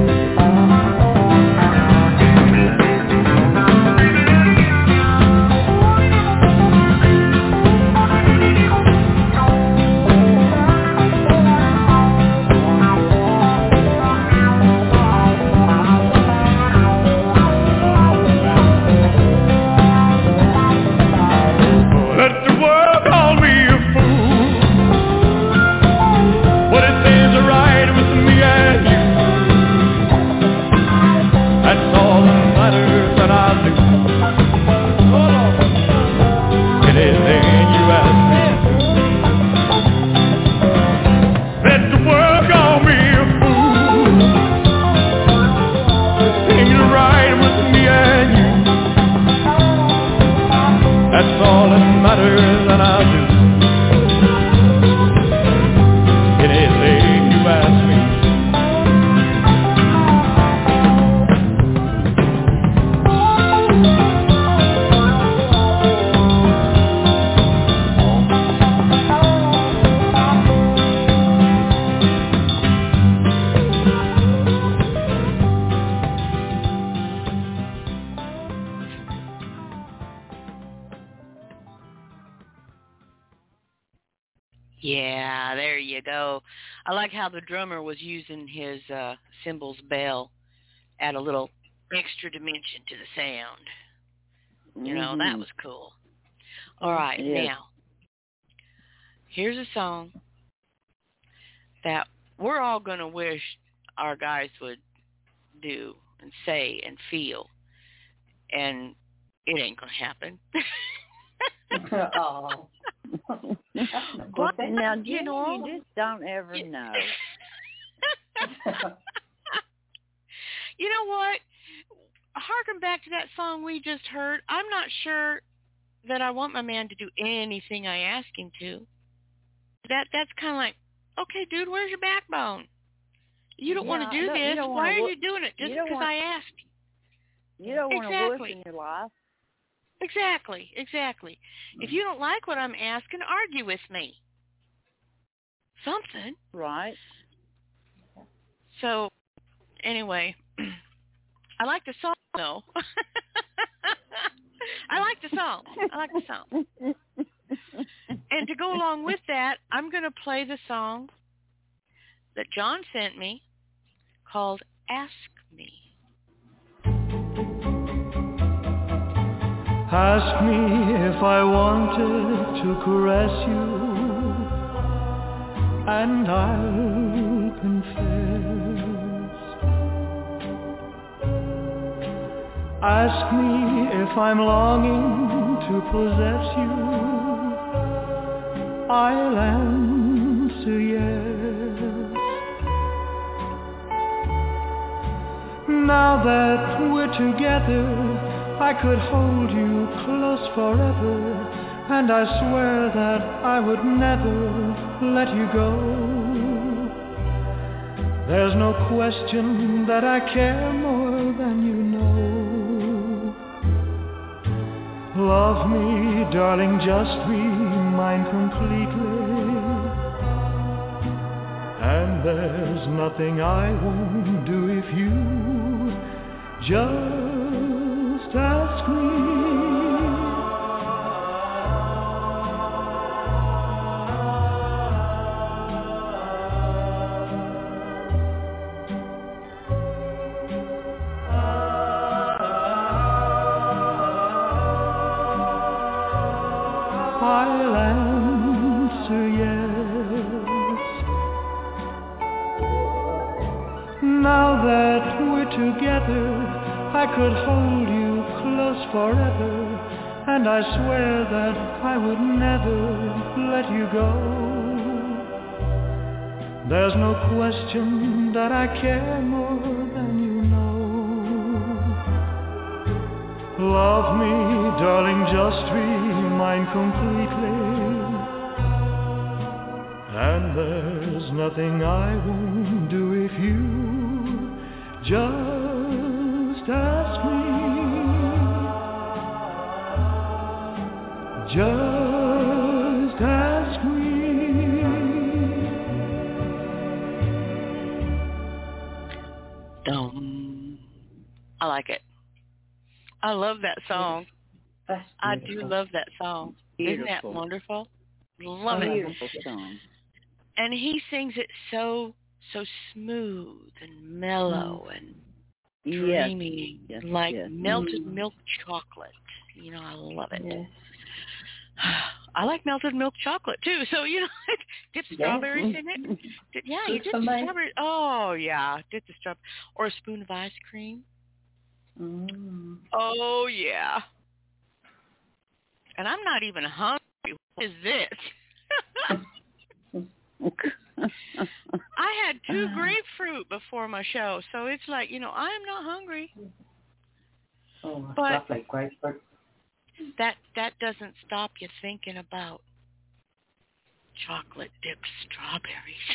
Yeah, there you go. I like how the drummer was using his uh, cymbals bell, add a little extra dimension to the sound. You know, mm-hmm. that was cool. All right, yes. Now, here's a song that we're all going to wish our guys would do and say and feel, and it ain't going to happen. Oh. Well, now, Jenny, you, know, you just don't ever you, know. You know what? Harken back to that song we just heard. I'm not sure that I want my man to do anything I ask him to. That That's kind of like, okay, dude, where's your backbone? You don't yeah, want to do this. Why are wo- you doing it? Just because want, I asked you. You don't want to exactly. work in your life. Exactly, exactly. If you don't like what I'm asking, argue with me. Something. Right. So, anyway, I like the song, though. I like the song. I like the song. And to go along with that, I'm going to play the song that John sent me called Ask Me. Ask me if I wanted to caress you, and I'll confess. Ask me if I'm longing to possess you, I'll answer yes. Now that we're together, I could hold you close forever, and I swear that I would never let you go. There's no question that I care more than you know. Love me, darling, just be mine completely, and there's nothing I won't do if you just ask me. I'll answer yes. Now that we're together, I could hold you close forever, and I swear that I would never let you go. There's no question that I care more than you know. Love me, darling, just be mine completely, and there's nothing I won't do if you just ask me. just as sweet. Dum. I like it. I love that song. That's I do love that song. Beautiful. Isn't that wonderful? Love it. Beautiful song. And he sings it so so smooth and mellow Mm. and Yes. dreamy, Yes, like yes. melted Mm. milk chocolate. You know, I love it. Yeah. I like melted milk chocolate too. So you know, dip Yeah. strawberries in it. Dip- Yeah, you Good dip for the me. strawberries. Oh yeah, dip the strawberry or a spoon of ice cream. Mm. Oh yeah. And I'm not even hungry. What is this? I had two grapefruit before my show, so it's like, you know, I am not hungry. Oh, that's But- lovely. Grapefruit. That that doesn't stop you thinking about chocolate dipped strawberries.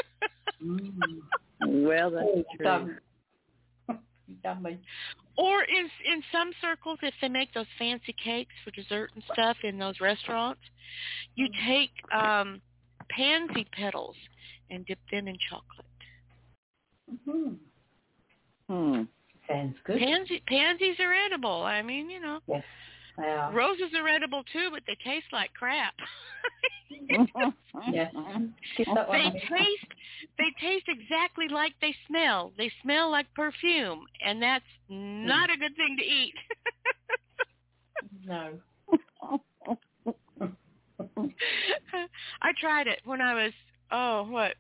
Mm. Well, that's Oh, true. done. Done me. Or in in some circles, if they make those fancy cakes for dessert and stuff in those restaurants, you take um, pansy petals and dip them in chocolate. Mm-hmm. Hmm. Sounds good. Pansy pansies are edible. I mean, you know, Yes. Yeah. roses are edible too, but they taste like crap. Yes. Skip that They one. taste they taste exactly like they smell. They smell like perfume, and that's not a good thing to eat. No. I tried it when I was oh what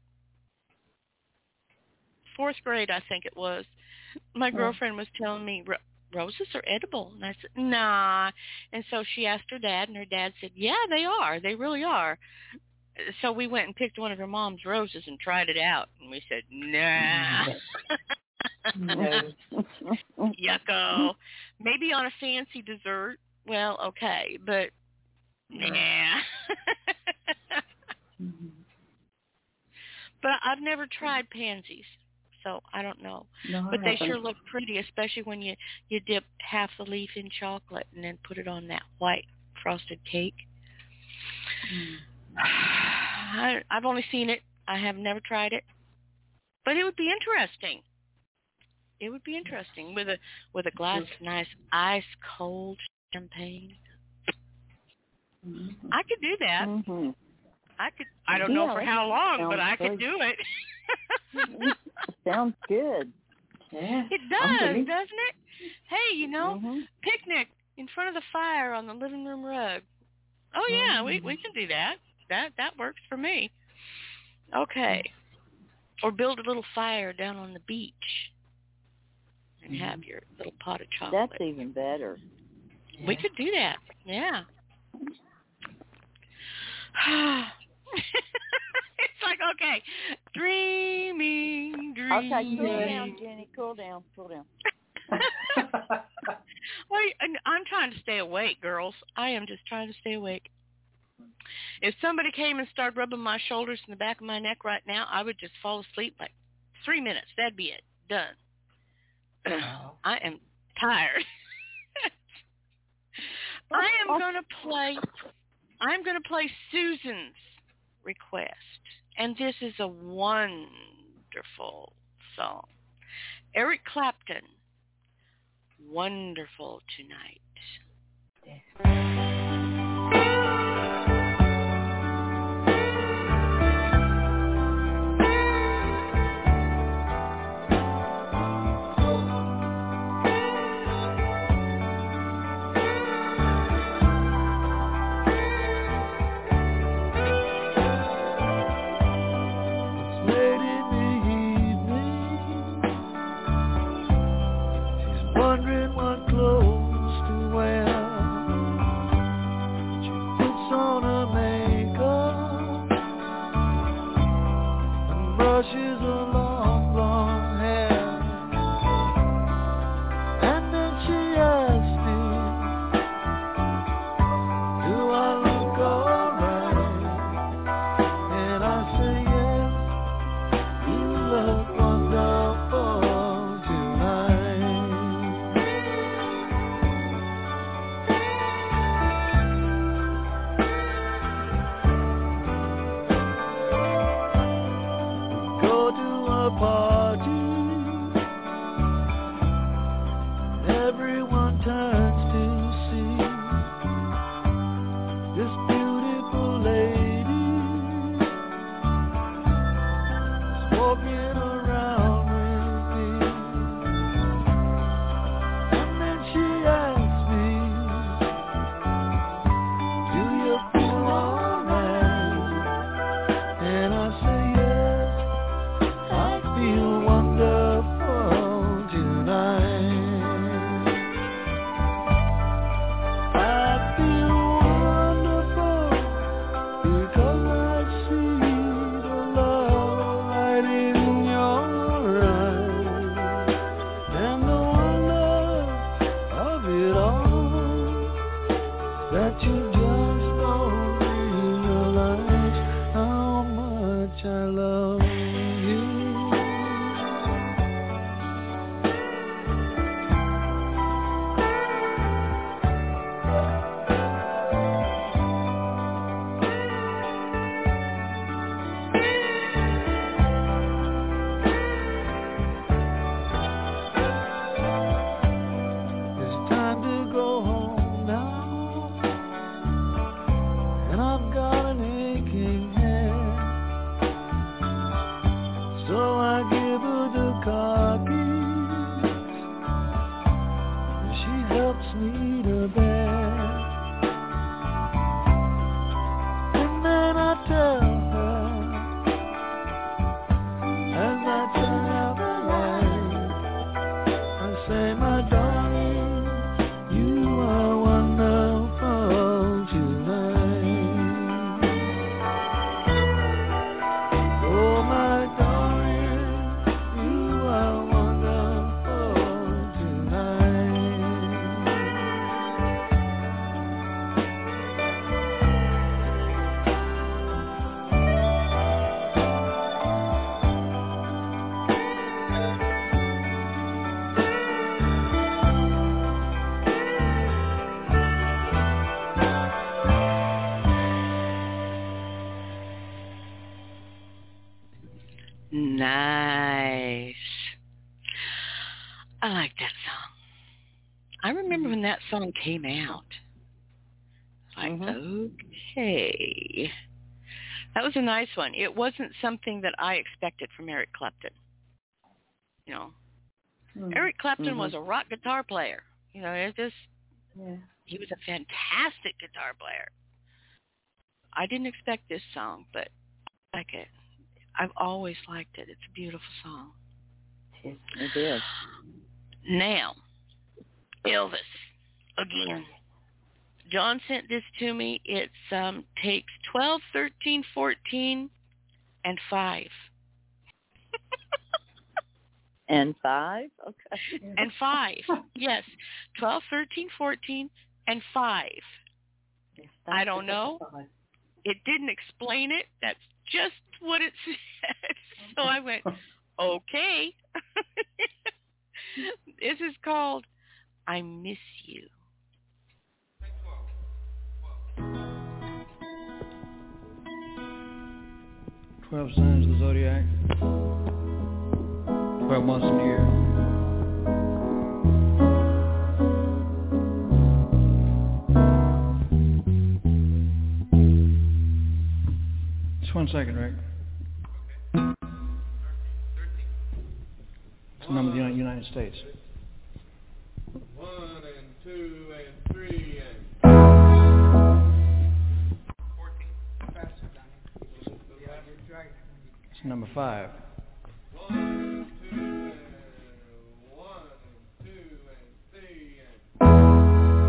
fourth grade, I think it was. My Oh. girlfriend was telling me Ro- roses are edible, and I said nah. And so she asked her dad, and her dad said, yeah, they are. They really are. So we went and picked one of her mom's roses and tried it out, and we said, nah. No. Yucko. Maybe on a fancy dessert, well, okay, but nah. Mhm. But I've never tried pansies, so I don't know. No, But I they haven't. sure look pretty, especially when you, you dip half the leaf in chocolate and then put it on that white frosted cake. Mm. I, I've only seen it. I have never tried it. But it would be interesting. It would be interesting with a with a glass of nice ice cold champagne. Mhm. I could do that. Mm-hmm. I could. I don't know Yeah, for that how long, sounds but I could great. do it. Sounds good. Yeah. It I'm does, willing. doesn't it? Hey, you know, Mm-hmm. picnic in front of the fire on the living room rug. Oh yeah, we we can do that. That that works for me. Okay. Or build a little fire down on the beach and have your little pot of chocolate. That's even better. We could do that. Yeah. It's like, okay, dreaming, dreaming. Okay, cool down, Jenny. Cool down. Cool down. Well, I'm trying to stay awake, girls. I am just trying to stay awake. If somebody came and started rubbing my shoulders and the back of my neck right now, I would just fall asleep like three minutes. That'd be it. Done. I am tired. I am going to play, I'm going to play Susan's request. And this is a wonderful song. Eric Clapton, Wonderful Tonight. Late in the evening, she's wondering what clothes to wear. that you just don't realize how much I love you. It's time to go home now, and I've got an aching head, so I give her the car keys, and she helps me to bed, and then I tell her, as I turn out the light, I say, my darling, you are wonderful tonight. Oh, my darling, you are wonderful tonight. Nice. I like that song. I remember when that song came out. Like, Mhm. okay. That was a nice one. It wasn't something that I expected from Eric Clapton. You know, Mhm. Eric Clapton Mhm. was a rock guitar player. You know, it just, Yeah. he was a fantastic guitar player. I didn't expect this song, but I like it. I've always liked it. It's a beautiful song. It, it is. Now, Elvis, again. John sent this to me. It's um, takes twelve, thirteen, fourteen, and five. And five? Okay. And five. Yes. twelve, thirteen, fourteen, and five. I don't know. It didn't explain it. That's just what it said. So I went, okay. This is called I Miss You. Twelve signs of the zodiac. Twelve months in a year. Just one second, Rick. It's the number of the Uni- United States. One and two and three and It's number five. one and two and one and two and three and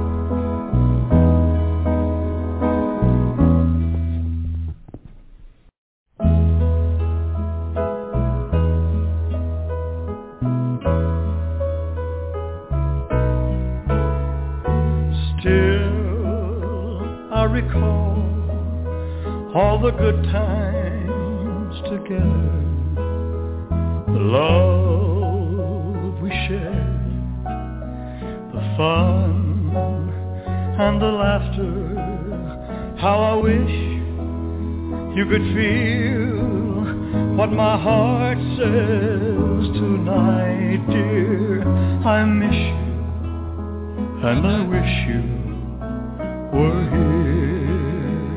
Still, I recall all the good times together, the love we shared, the fun and the laughter. How I wish you could feel what my heart says tonight, dear. I miss you and I wish you were here.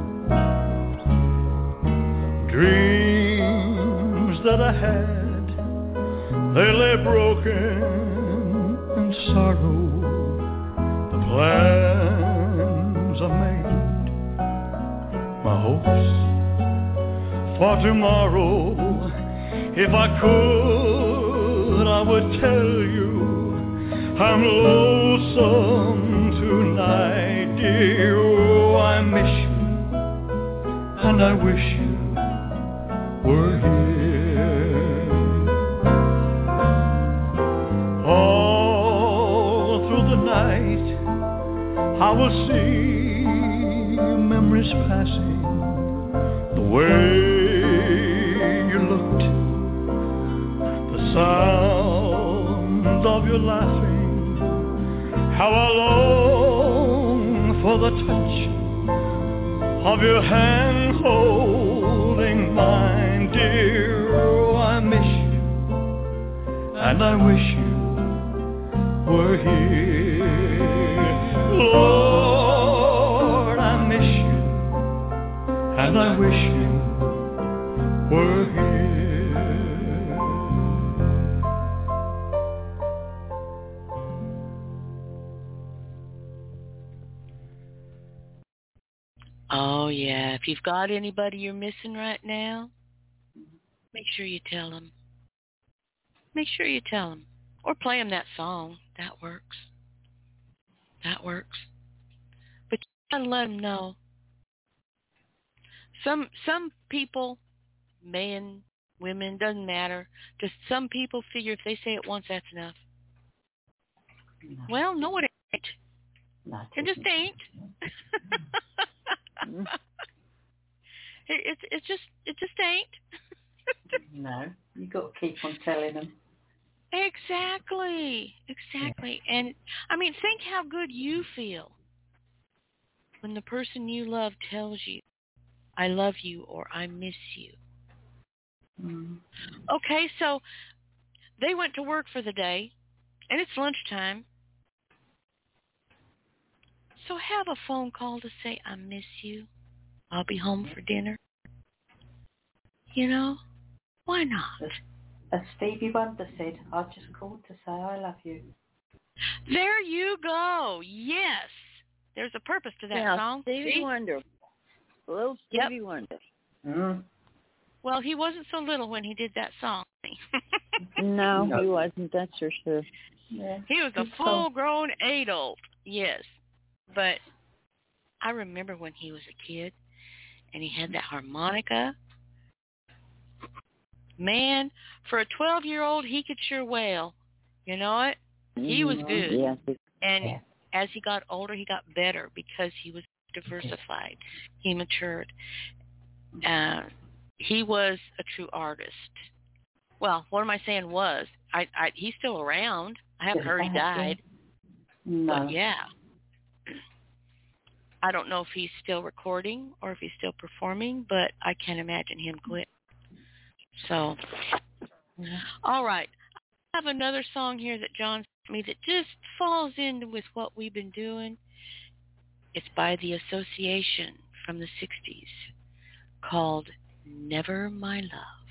Dreams that I had, they lay broken in sorrow. The plans I made, my hopes for tomorrow. If I could, I would tell you I'm lonesome tonight, dear. Oh, I miss you, and I wish you were here. All through the night, I I will see memories passing, the way you looked, the sound of your laughing, how I long for the touch of your hand holding mine, dear. Oh, I miss you, and I wish you were here. Lord, I miss you, and I wish you were here. Oh, yeah. If you've got anybody you're missing right now, make sure you tell them. Make sure you tell them. Or play them that song. That works. That works. But you gotta let them know. Some some people, men, women, doesn't matter. Just some people figure if they say it once, that's enough. No. Well, no, it ain't. No, It just ain't. it, it's it's just it just ain't. No, you got to keep on telling them. Exactly, exactly. Yeah. And I mean, think how good you feel when the person you love tells you, "I love you" or "I miss you." Mm. Okay, so they went to work for the day, and it's lunchtime. So have a phone call to say, "I miss you. I'll be home for dinner." You know, why not? As Stevie Wonder said, I just called to say I love you. There you go. Yes. There's a purpose to that yeah, song. Stevie See? Wonder. Little Stevie Yep. Wonder. Mm. Well, he wasn't so little when he did that song. no, no, he wasn't. That's for sure. Yeah. He was a full-grown adult. Yes. But I remember when he was a kid and he had that harmonica. Man, for a twelve-year-old, he could sure wail. You know what? He was good. Yeah. And yeah. as he got older, he got better because he was diversified. He matured. Uh, he was a true artist. Well, what am I saying was? I, I He's still around. I haven't heard he died. No. But yeah. I don't know if he's still recording or if he's still performing, but I can't imagine him quit. So, yeah. All right. I have another song here that John sent me that just falls in with what we've been doing. It's by The Association from the sixties called Never My Love.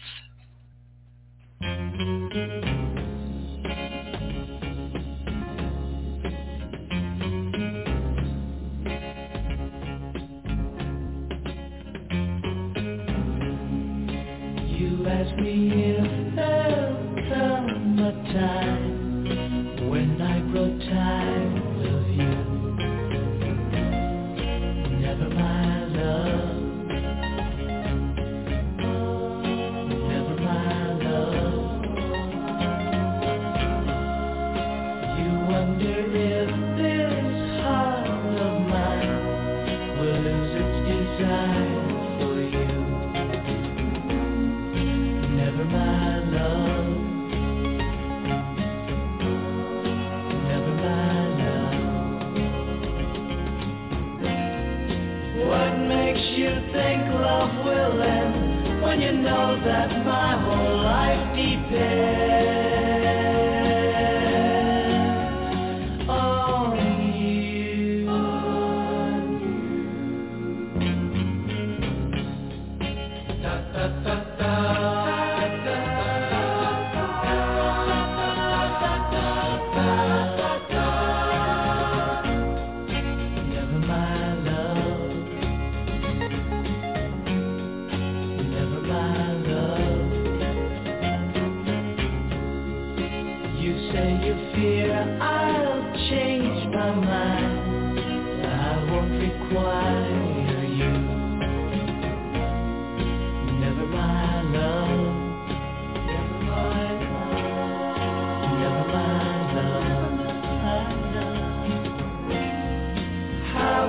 You ask me if there'll come a time when I grow tired of you. Never my love, never my love. You wonder if this heart of mine will lose its desire for you. Never my love, never my love. What makes you think love will end when you know that my whole life depends on you? Da, da, da, da.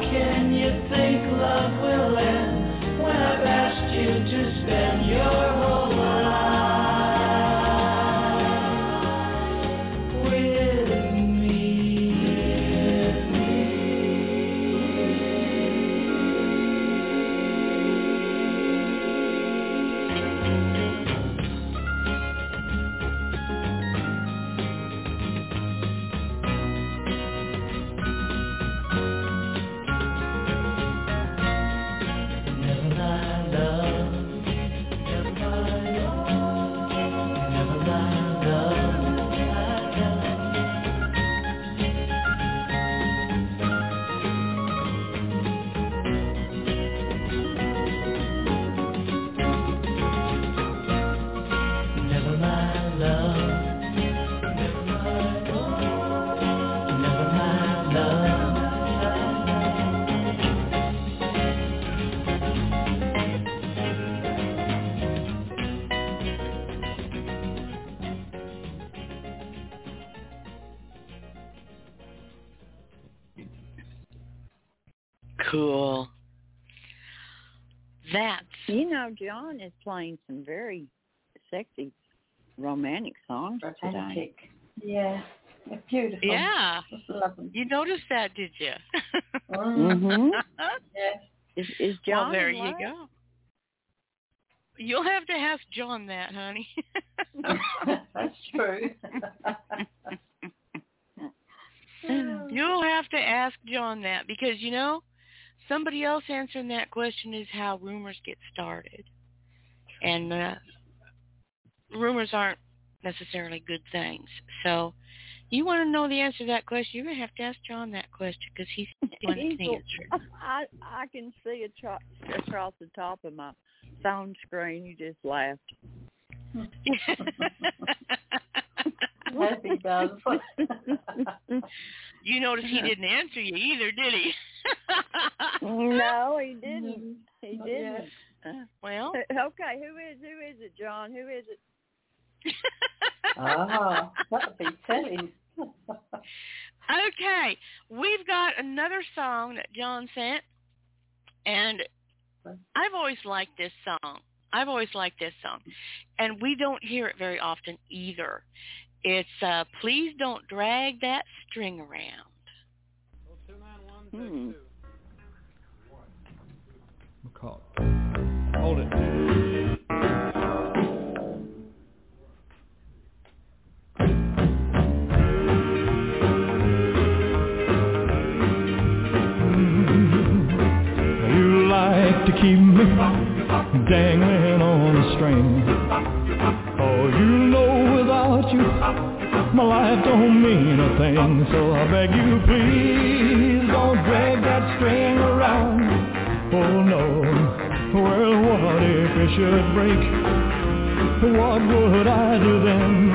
can you think love will end when I've asked you to spend your whole life with me? Never mind love, never mind love, never mind love, never mind love, never mind love, never mind love. Cool. That's You know, John is playing some very sexy romantic songs today. Romantic. Yeah. They're beautiful. yeah. Just love them. You noticed that, did you? Mhm. Yeah. Is, is John Well, there in you love? go. You'll have to ask John that, honey. That's true. You'll have to ask John that because, you know, somebody else answering that question is how rumors get started. And uh, rumors aren't necessarily good things. So you want to know the answer to that question, you're going to have to ask John that question because he's the one that can answer it. I I can see it tro- across the top of my phone screen. You just laughed. Yes, he does. You notice he didn't answer you either, did he? No, he didn't. He Not didn't. Well, Okay, who is who is it, John? Who is it? Ah, that'd be silly. okay, we've got another song that John sent, and I've always liked this song. I've always liked this song, and we don't hear it very often either. It's uh, Please Don't Drag That String Around. Hmm. McCall. Hold it. You like to keep me dangling on a string. Oh, you know without you, my life don't mean a thing. So I beg you, please don't drag that string around. Oh no, well what if it should break? What would I do then?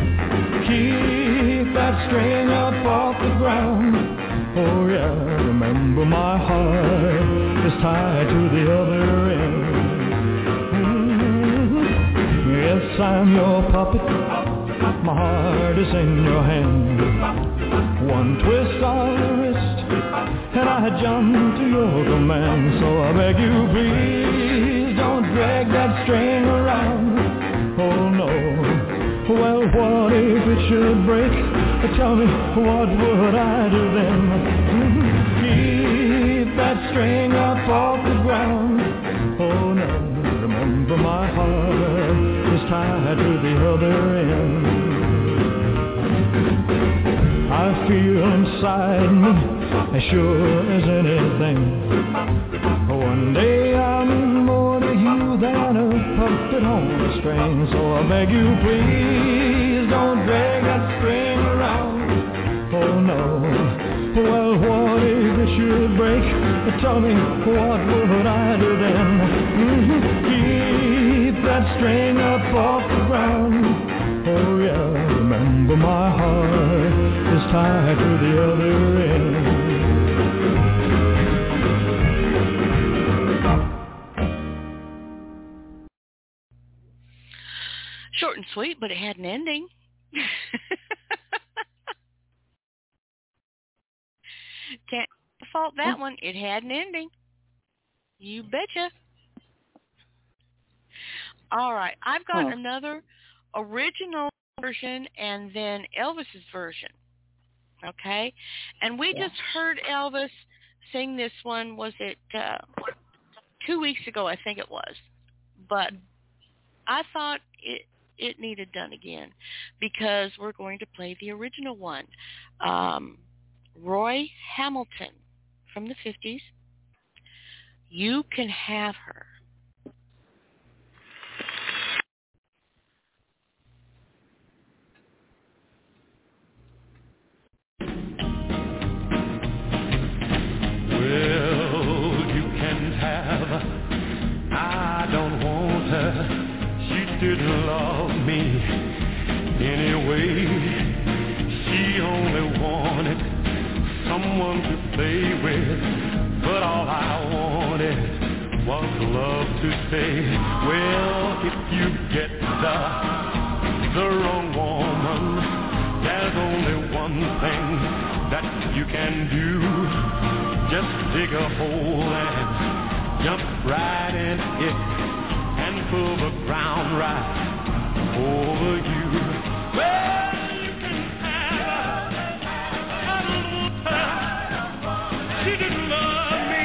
Keep that string up off the ground. Oh yeah, remember my heart is tied to the other end. Mm-hmm. Yes, I'm your puppet, my heart is in your hand. One twist of the wrist and I jump to your command. So I beg you, please don't drag that string around. Oh no, well what if it should break? Tell me, what would I do then? Keep that string up off the ground. Oh no, remember my heart is tied to the other end. I feel inside me as sure as anything. One day I'll mean more to you than a puppet on a string. So I beg you, please don't drag that string around. Oh no, well what if it should break? Tell me, what would I do then? Mm-hmm. Keep that string up off the ground. Oh yeah, remember my heart is tied to the other end. Short and sweet, but it had an ending. Can't fault that one. It had an ending. You betcha. All right. I've got Huh. another original version and then Elvis's version. Okay? And we Yeah. just heard Elvis sing this one, was it uh, two weeks ago, I think it was. But I thought it it needed done again because we're going to play the original one. Um, Roy Hamilton from the fifties. You Can Have Her. Well, you can have her. I don't want her. She didn't love me anyway. She only wanted someone to play with, but all I wanted was love to say. Well, if you get the, the wrong woman, there's only one thing that you can do. Just dig a hole and jump right in it and pull the ground right over you. Well, you can have her. I don't want her. She didn't love me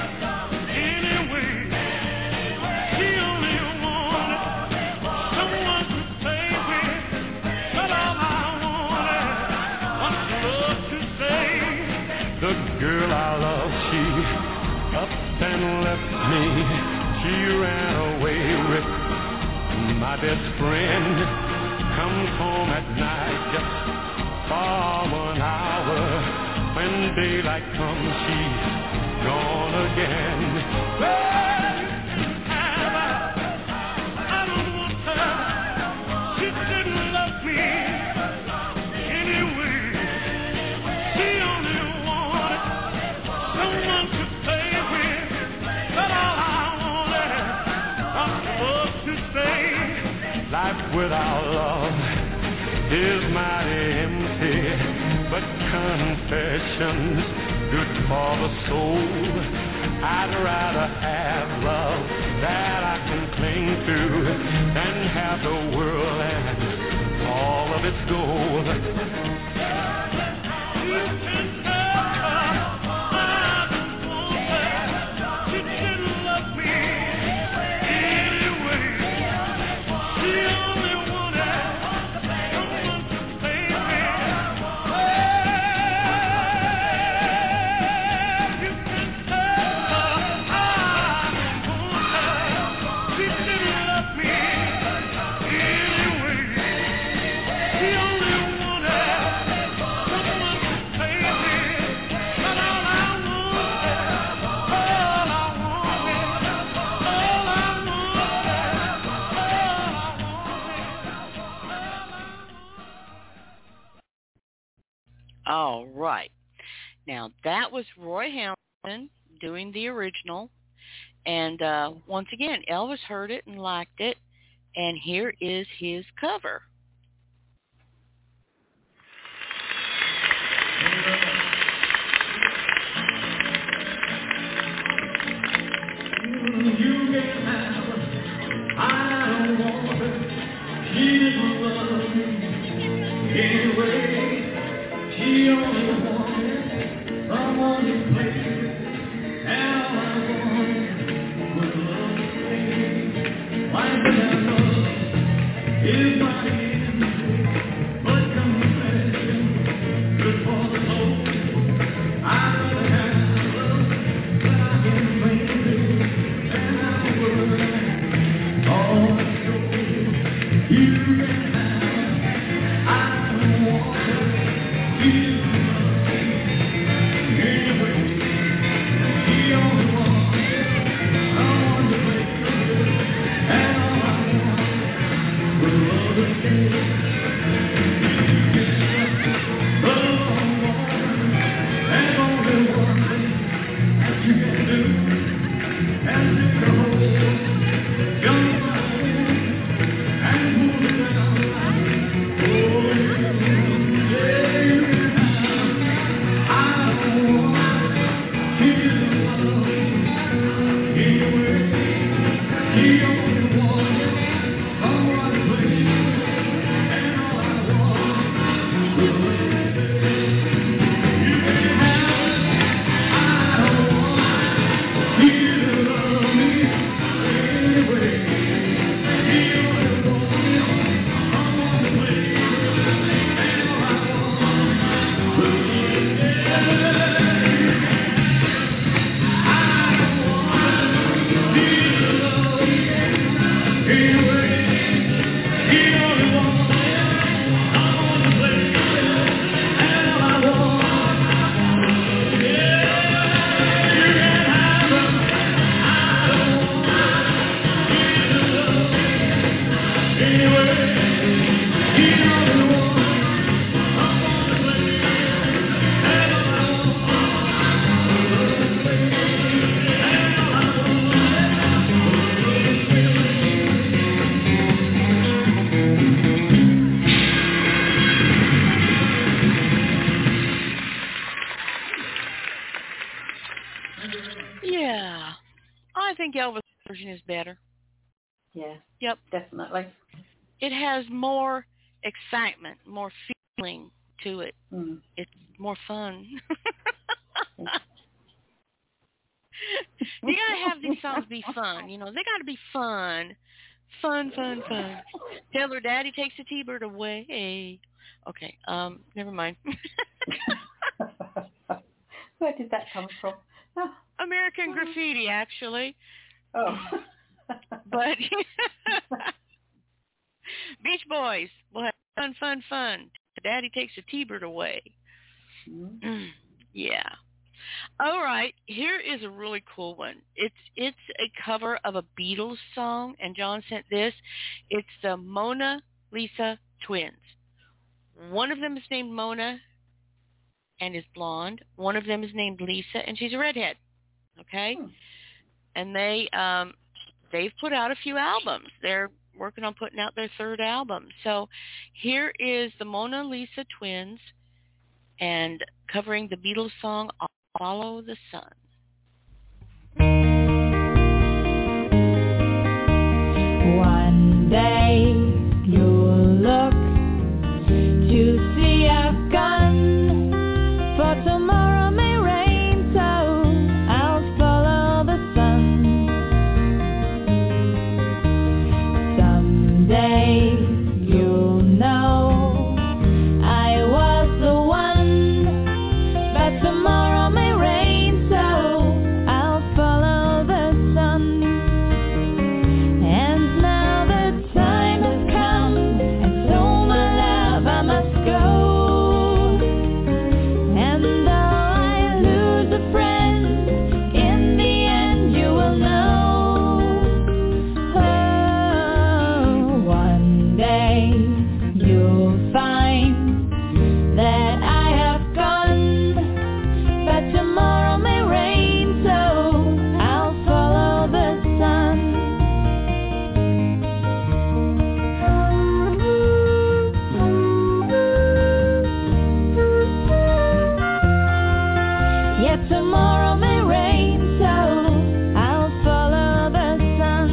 anyway. She only wanted someone to play with, but all I wanted was love to say. The girl I love, she up and left me. She ran away with my best friend. Comes home at night just for one hour. When daylight comes, she's gone again. Well, you can have her. I don't want her. She didn't love me anyway. She only wanted someone to play with, but all I wanted was love to say. Life without love is mighty empty, but confession's good for the soul. I'd rather have love that I can cling to than have the world and all of its gold. All right. Now, that was Roy Hamilton doing the original. And uh, once again, Elvis heard it and liked it. And here is his cover. You can have her. I don't want her. She didn't love me anyway. She only wanted someone to play with, and all I wanted was love to say. Why did I love is my Yeah. I think Elvis' version is better. Yeah. Yep. Definitely. It has more excitement, more feeling to it. Mm. It's more fun. You gotta have these songs be fun. You know, they gotta be fun. Fun, fun, fun. Tell her daddy takes the T-bird away. Okay, um, never mind. Where did that come from? Oh. American Graffiti, actually. Oh. But Beach Boys. We'll have fun, fun, fun. Daddy takes the T-bird away. Mm-hmm. Mm, yeah. All right, here is a really cool one. It's it's a cover of a Beatles song, and John sent this. It's the Mona Lisa Twins. One of them is named Mona and is blonde. One of them is named Lisa, and she's a redhead. Okay? Hmm. And they um they've put out a few albums. They're working on putting out their third album. So here is the Mona Lisa Twins and covering the Beatles song Follow the Sun. One day you'll look to see I've gone, for tomorrow may rain, so I'll follow the sun. Someday you'll know I was the one, but tomorrow may rain, so I'll follow the sun. And now the time has come, and so my love I must go. And though I lose a friend, in the end you will know. Oh, one day you'll find that I have gone, but tomorrow may rain, so I'll follow the sun. Yet tomorrow may rain, so I'll follow the sun.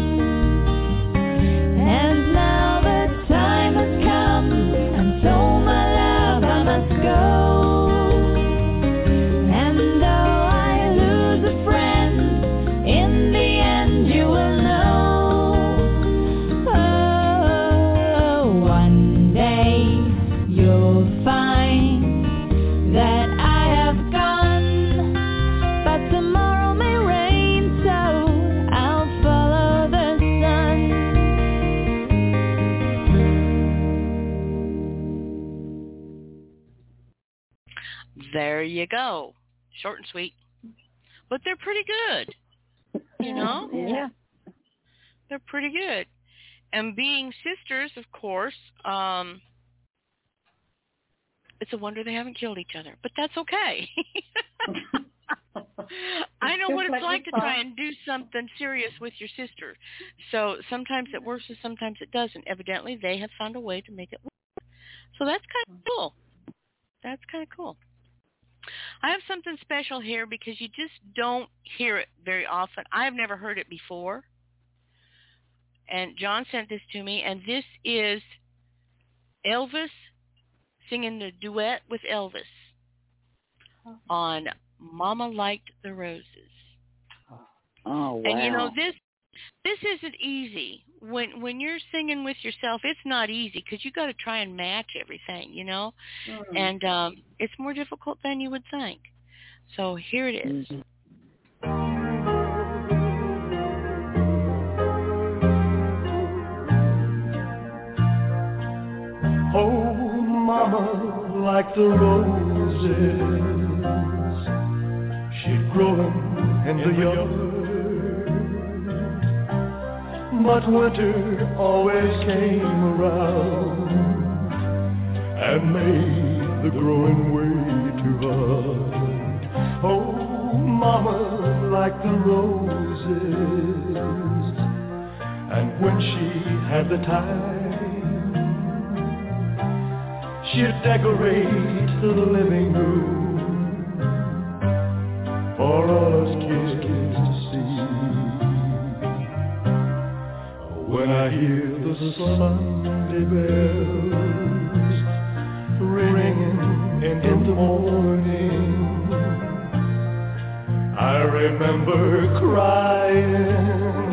And now the time has come, and so my love I must go. And though I lose a friend, in the end you will know. Oh, one day you'll find that I have gone, but tomorrow may rain, so I'll follow the sun. There you go. Short and sweet. But they're pretty good. You know? Yeah. They're pretty good. And being sisters, of course, um, it's a wonder they haven't killed each other. But that's okay. I know Just what it's like like to your try son. and do something serious with your sister. So sometimes it works and sometimes it doesn't. Evidently, they have found a way to make it work. So that's kind of cool. That's kind of cool. I have something special here because you just don't hear it very often. I've never heard it before. And John sent this to me, and this is Elvis singing the duet with Elvis on Mama Liked the Roses. Oh, wow. And you know, this this isn't easy. When when you're singing with yourself, it's not easy because you got to try and match everything, you know. Mm. And um, it's more difficult than you would think. So here it is. Oh, Mama, like the roses, she'd grow them in the yard. But winter always came around and made the growing way too hard. Oh, Mama, like the roses, and when she had the time, she'd decorate the living room for all us kids sleigh bells ringing in the morning. I remember crying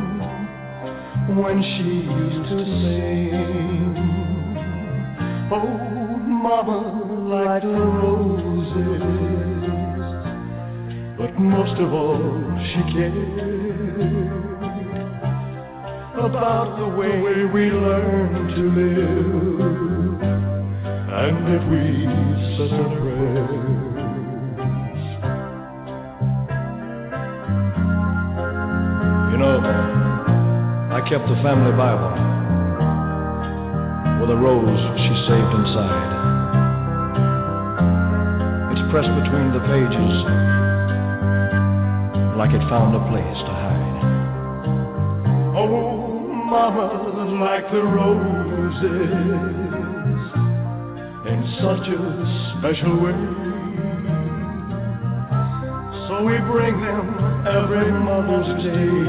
when she used to sing, oh, Mama, like the roses. But most of all, she cared about the way we learn to live, and if we said our prayers. You know, I kept the family Bible with a rose she saved inside. It's pressed between the pages like it found a place to hide. Oh, Mama, like the roses, in such a special way. So we bring them every Mother's Day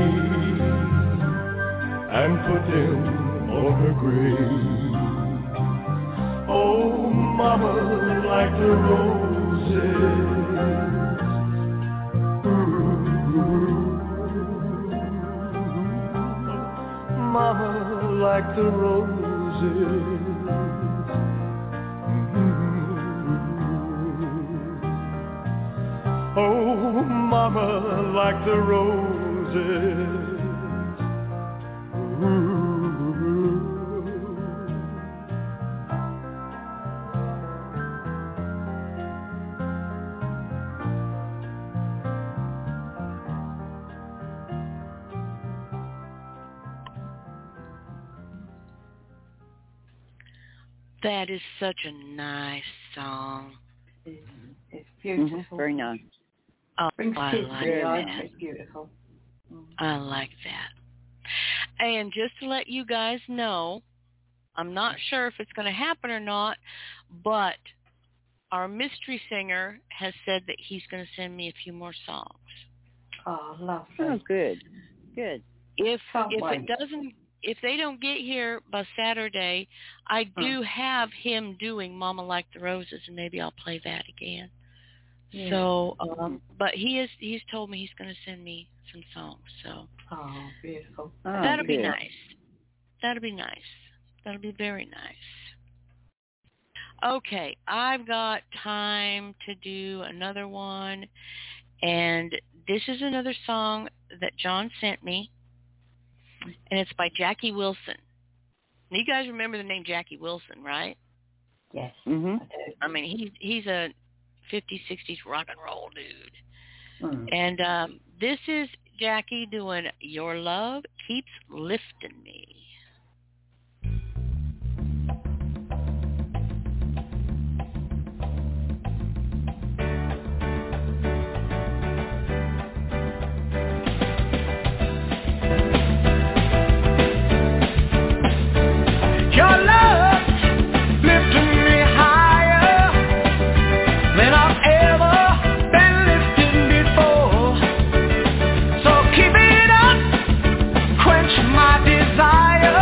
and put them on her grave. Oh, Mama, like the roses. Mama, like the roses. Oh, Mama, like the roses. That is such a nice song. It's, it's beautiful. Mm-hmm. Very nice. Oh, Brings I kids like to life. that. It's beautiful. Mm. I like that. And just to let you guys know, I'm not sure if it's going to happen or not, but our mystery singer has said that he's going to send me a few more songs. Oh, lovely. Oh, good. Good. If Can't if wait. it doesn't, if they don't get here by Saturday, I do Hmm. have him doing Mama Like the Roses, and maybe I'll play that again. Yeah. So, um, but he is he's told me he's going to send me some songs. So Oh, beautiful. Oh, that'll be good. nice. That'll be nice. That'll be very nice. Okay, I've got time to do another one, and this is another song that John sent me, and it's by Jackie Wilson. Now, you guys remember the name Jackie Wilson, right? Yes. Mm-hmm. I do. I mean, he's he's a fifties, sixties rock and roll dude. Mm. And um, this is Jackie doing Your Love Keeps Lifting Me. Your love lifting me higher than I've ever been lifted before. So keep it up, quench my desire.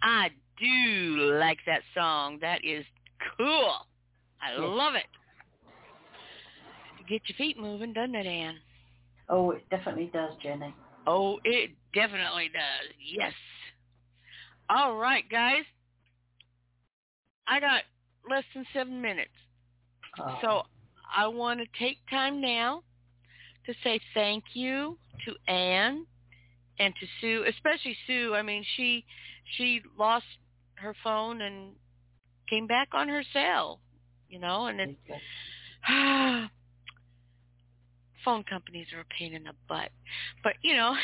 I do like that song. That is cool. I Yes. love it. Get your feet moving, doesn't it, Ann? Oh, it definitely does, Jenny. Oh, it definitely does. Yes. All right, guys. I got less than seven minutes. Oh. So I want to take time now to say thank you to Ann and to Sue, especially Sue. I mean, she she lost her phone and came back on her cell, you know, and it, phone companies are a pain in the butt. But, you know.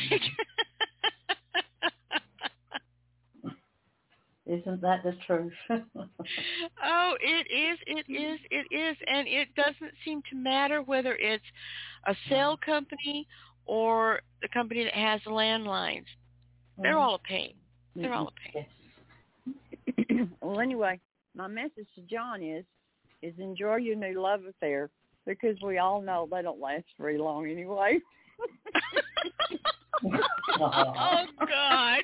Isn't that the truth? Oh, it is, it is, it is. And it doesn't seem to matter whether it's a cell company or the company that has the landlines. They're all a pain. They're all a pain. Well, anyway, my message to John is, is enjoy your new love affair, because we all know they don't last very long anyway. Oh, God.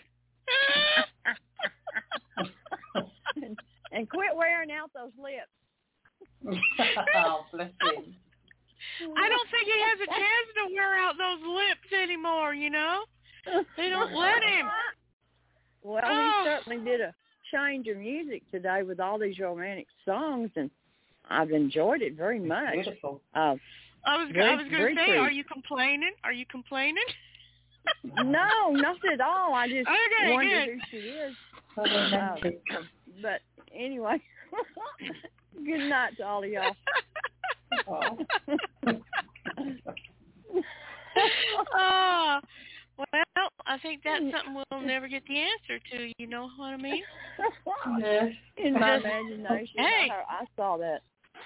and, and quit wearing out those lips. Oh, bless him. I don't think he has a chance to wear out those lips anymore, you know? They don't let him. Well, Oh. he certainly did a change of music today with all these romantic songs, and I've enjoyed it very much. Beautiful. Uh, I was very, I was going very to say, true. are you complaining? Are you complaining? No, not at all. I just Okay, wondered good. who she is. So Uh, romantic. but anyway, good night to all of y'all. Oh. Oh, well, I think that's something we'll never get the answer to. You know what I mean? Yes. In my imagination, Hey. I, I saw that.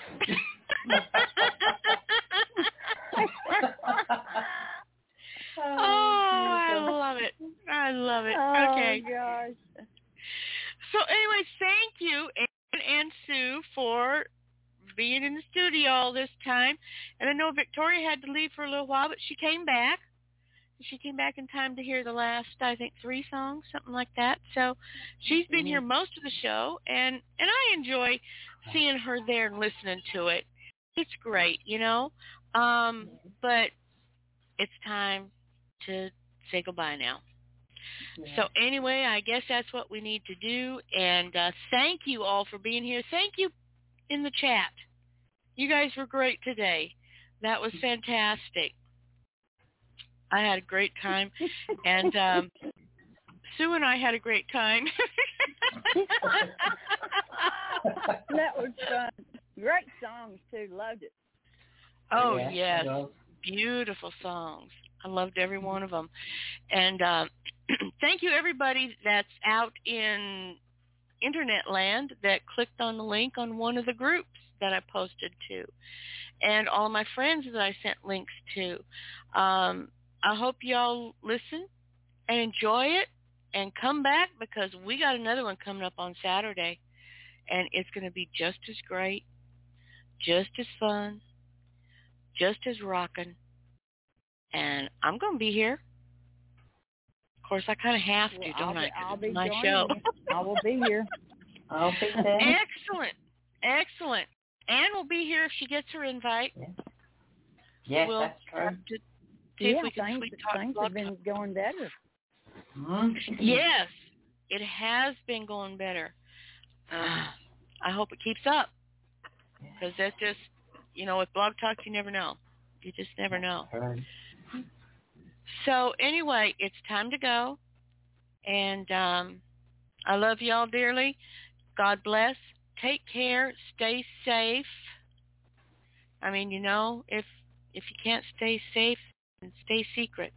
Oh, I love it. I love it. Oh, Okay. gosh. So anyway, thank you, Ann and Sue, for being in the studio all this time. And I know Victoria had to leave for a little while, but she came back. She came back in time to hear the last, I think, three songs, something like that. So she's been here most of the show, and, and I enjoy seeing her there and listening to it. It's great, you know. Um, but it's time to say goodbye now. So anyway, I guess that's what we need to do. And uh, thank you all for being here. Thank you in the chat. You guys were great today. That was fantastic. I had a great time. And um, Sue and I had a great time. That was fun. Great songs, too. Loved it. Oh, Yeah, yes. well. Beautiful songs. I loved every one of them. And um, thank you, everybody that's out in internet land that clicked on the link on one of the groups that I posted to, and all my friends that I sent links to. Um, I hope y'all listen and enjoy it and come back, because we got another one coming up on Saturday, and it's going to be just as great, just as fun, just as rocking. And I'm going to be here. Of course, I kind of have to, Well, don't I'll I? be, 'Cause I'll it's be my joining show. you. I will be here. I'll be there. Excellent. Excellent. Anne will be here if she gets her invite. Yes, yes we'll that's true. have to see Yeah, if we can things, sweet talk things blog have been talk. going better. Mm. Yes, it has been going better. Uh, I hope it keeps up, because that's just, you know, with Blog Talk, you never know. You just never know. Right. So anyway, it's time to go, and um, I love y'all dearly. God bless. Take care. Stay safe. I mean, you know, if if you can't stay safe, then stay secret.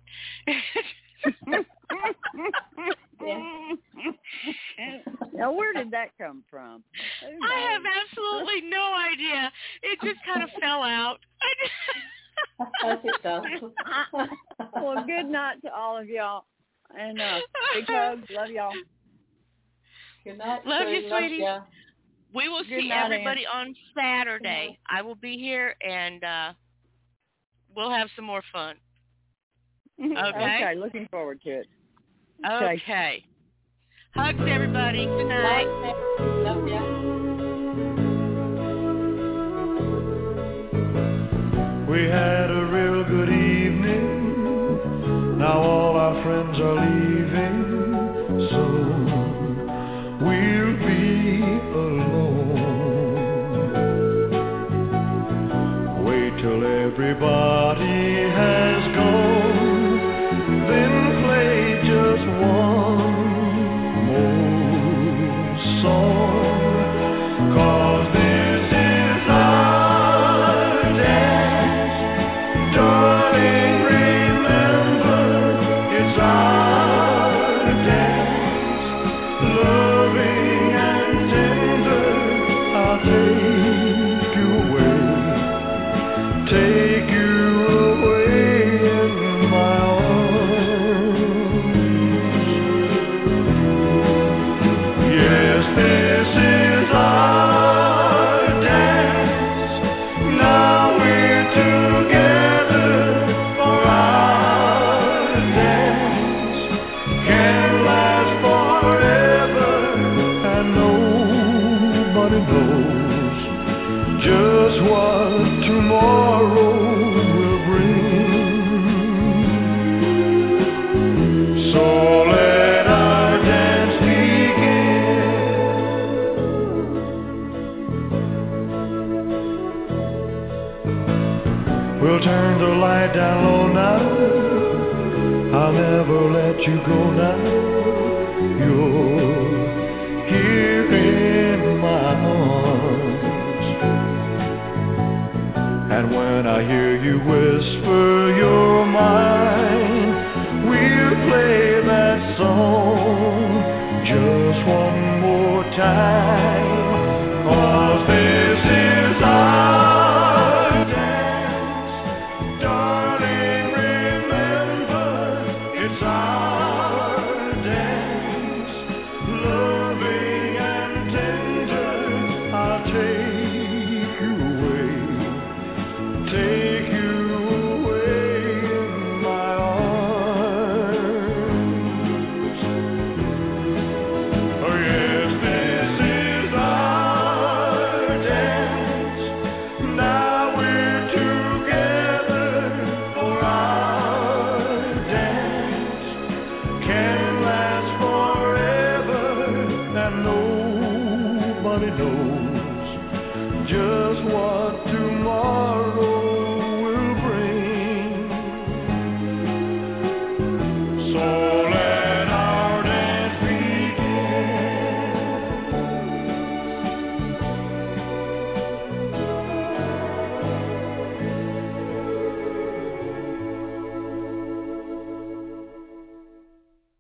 Now, where did that come from? I have absolutely no idea. It just kind of fell out. As it does. Well, good night to all of y'all. And uh, big hugs. Love y'all. Good night. Love Sue. you, Love sweetie. ya. We will Good see night, everybody on Saturday. I will be here, and uh, we'll have some more fun. Okay? Okay, looking forward to it. Okay. Hugs, everybody. Good night. Love ya. We had a real good evening. Now all our friends are leaving. Soon we'll be alone. Wait till everybody has gone, then play just one more song. 'Cause this is our dance, darling, remember it's our dance, loving and tender. I'll take you away, take you away in my arms. Yes, this is our dance. Now we're together for our dance. Can last forever, and nobody knows just what tomorrow will bring. So let our dance begin. We'll turn the light down low now. I'll never let you go now. You're here in my arms. And when I hear you whisper you're mine, we'll play that song just one more time.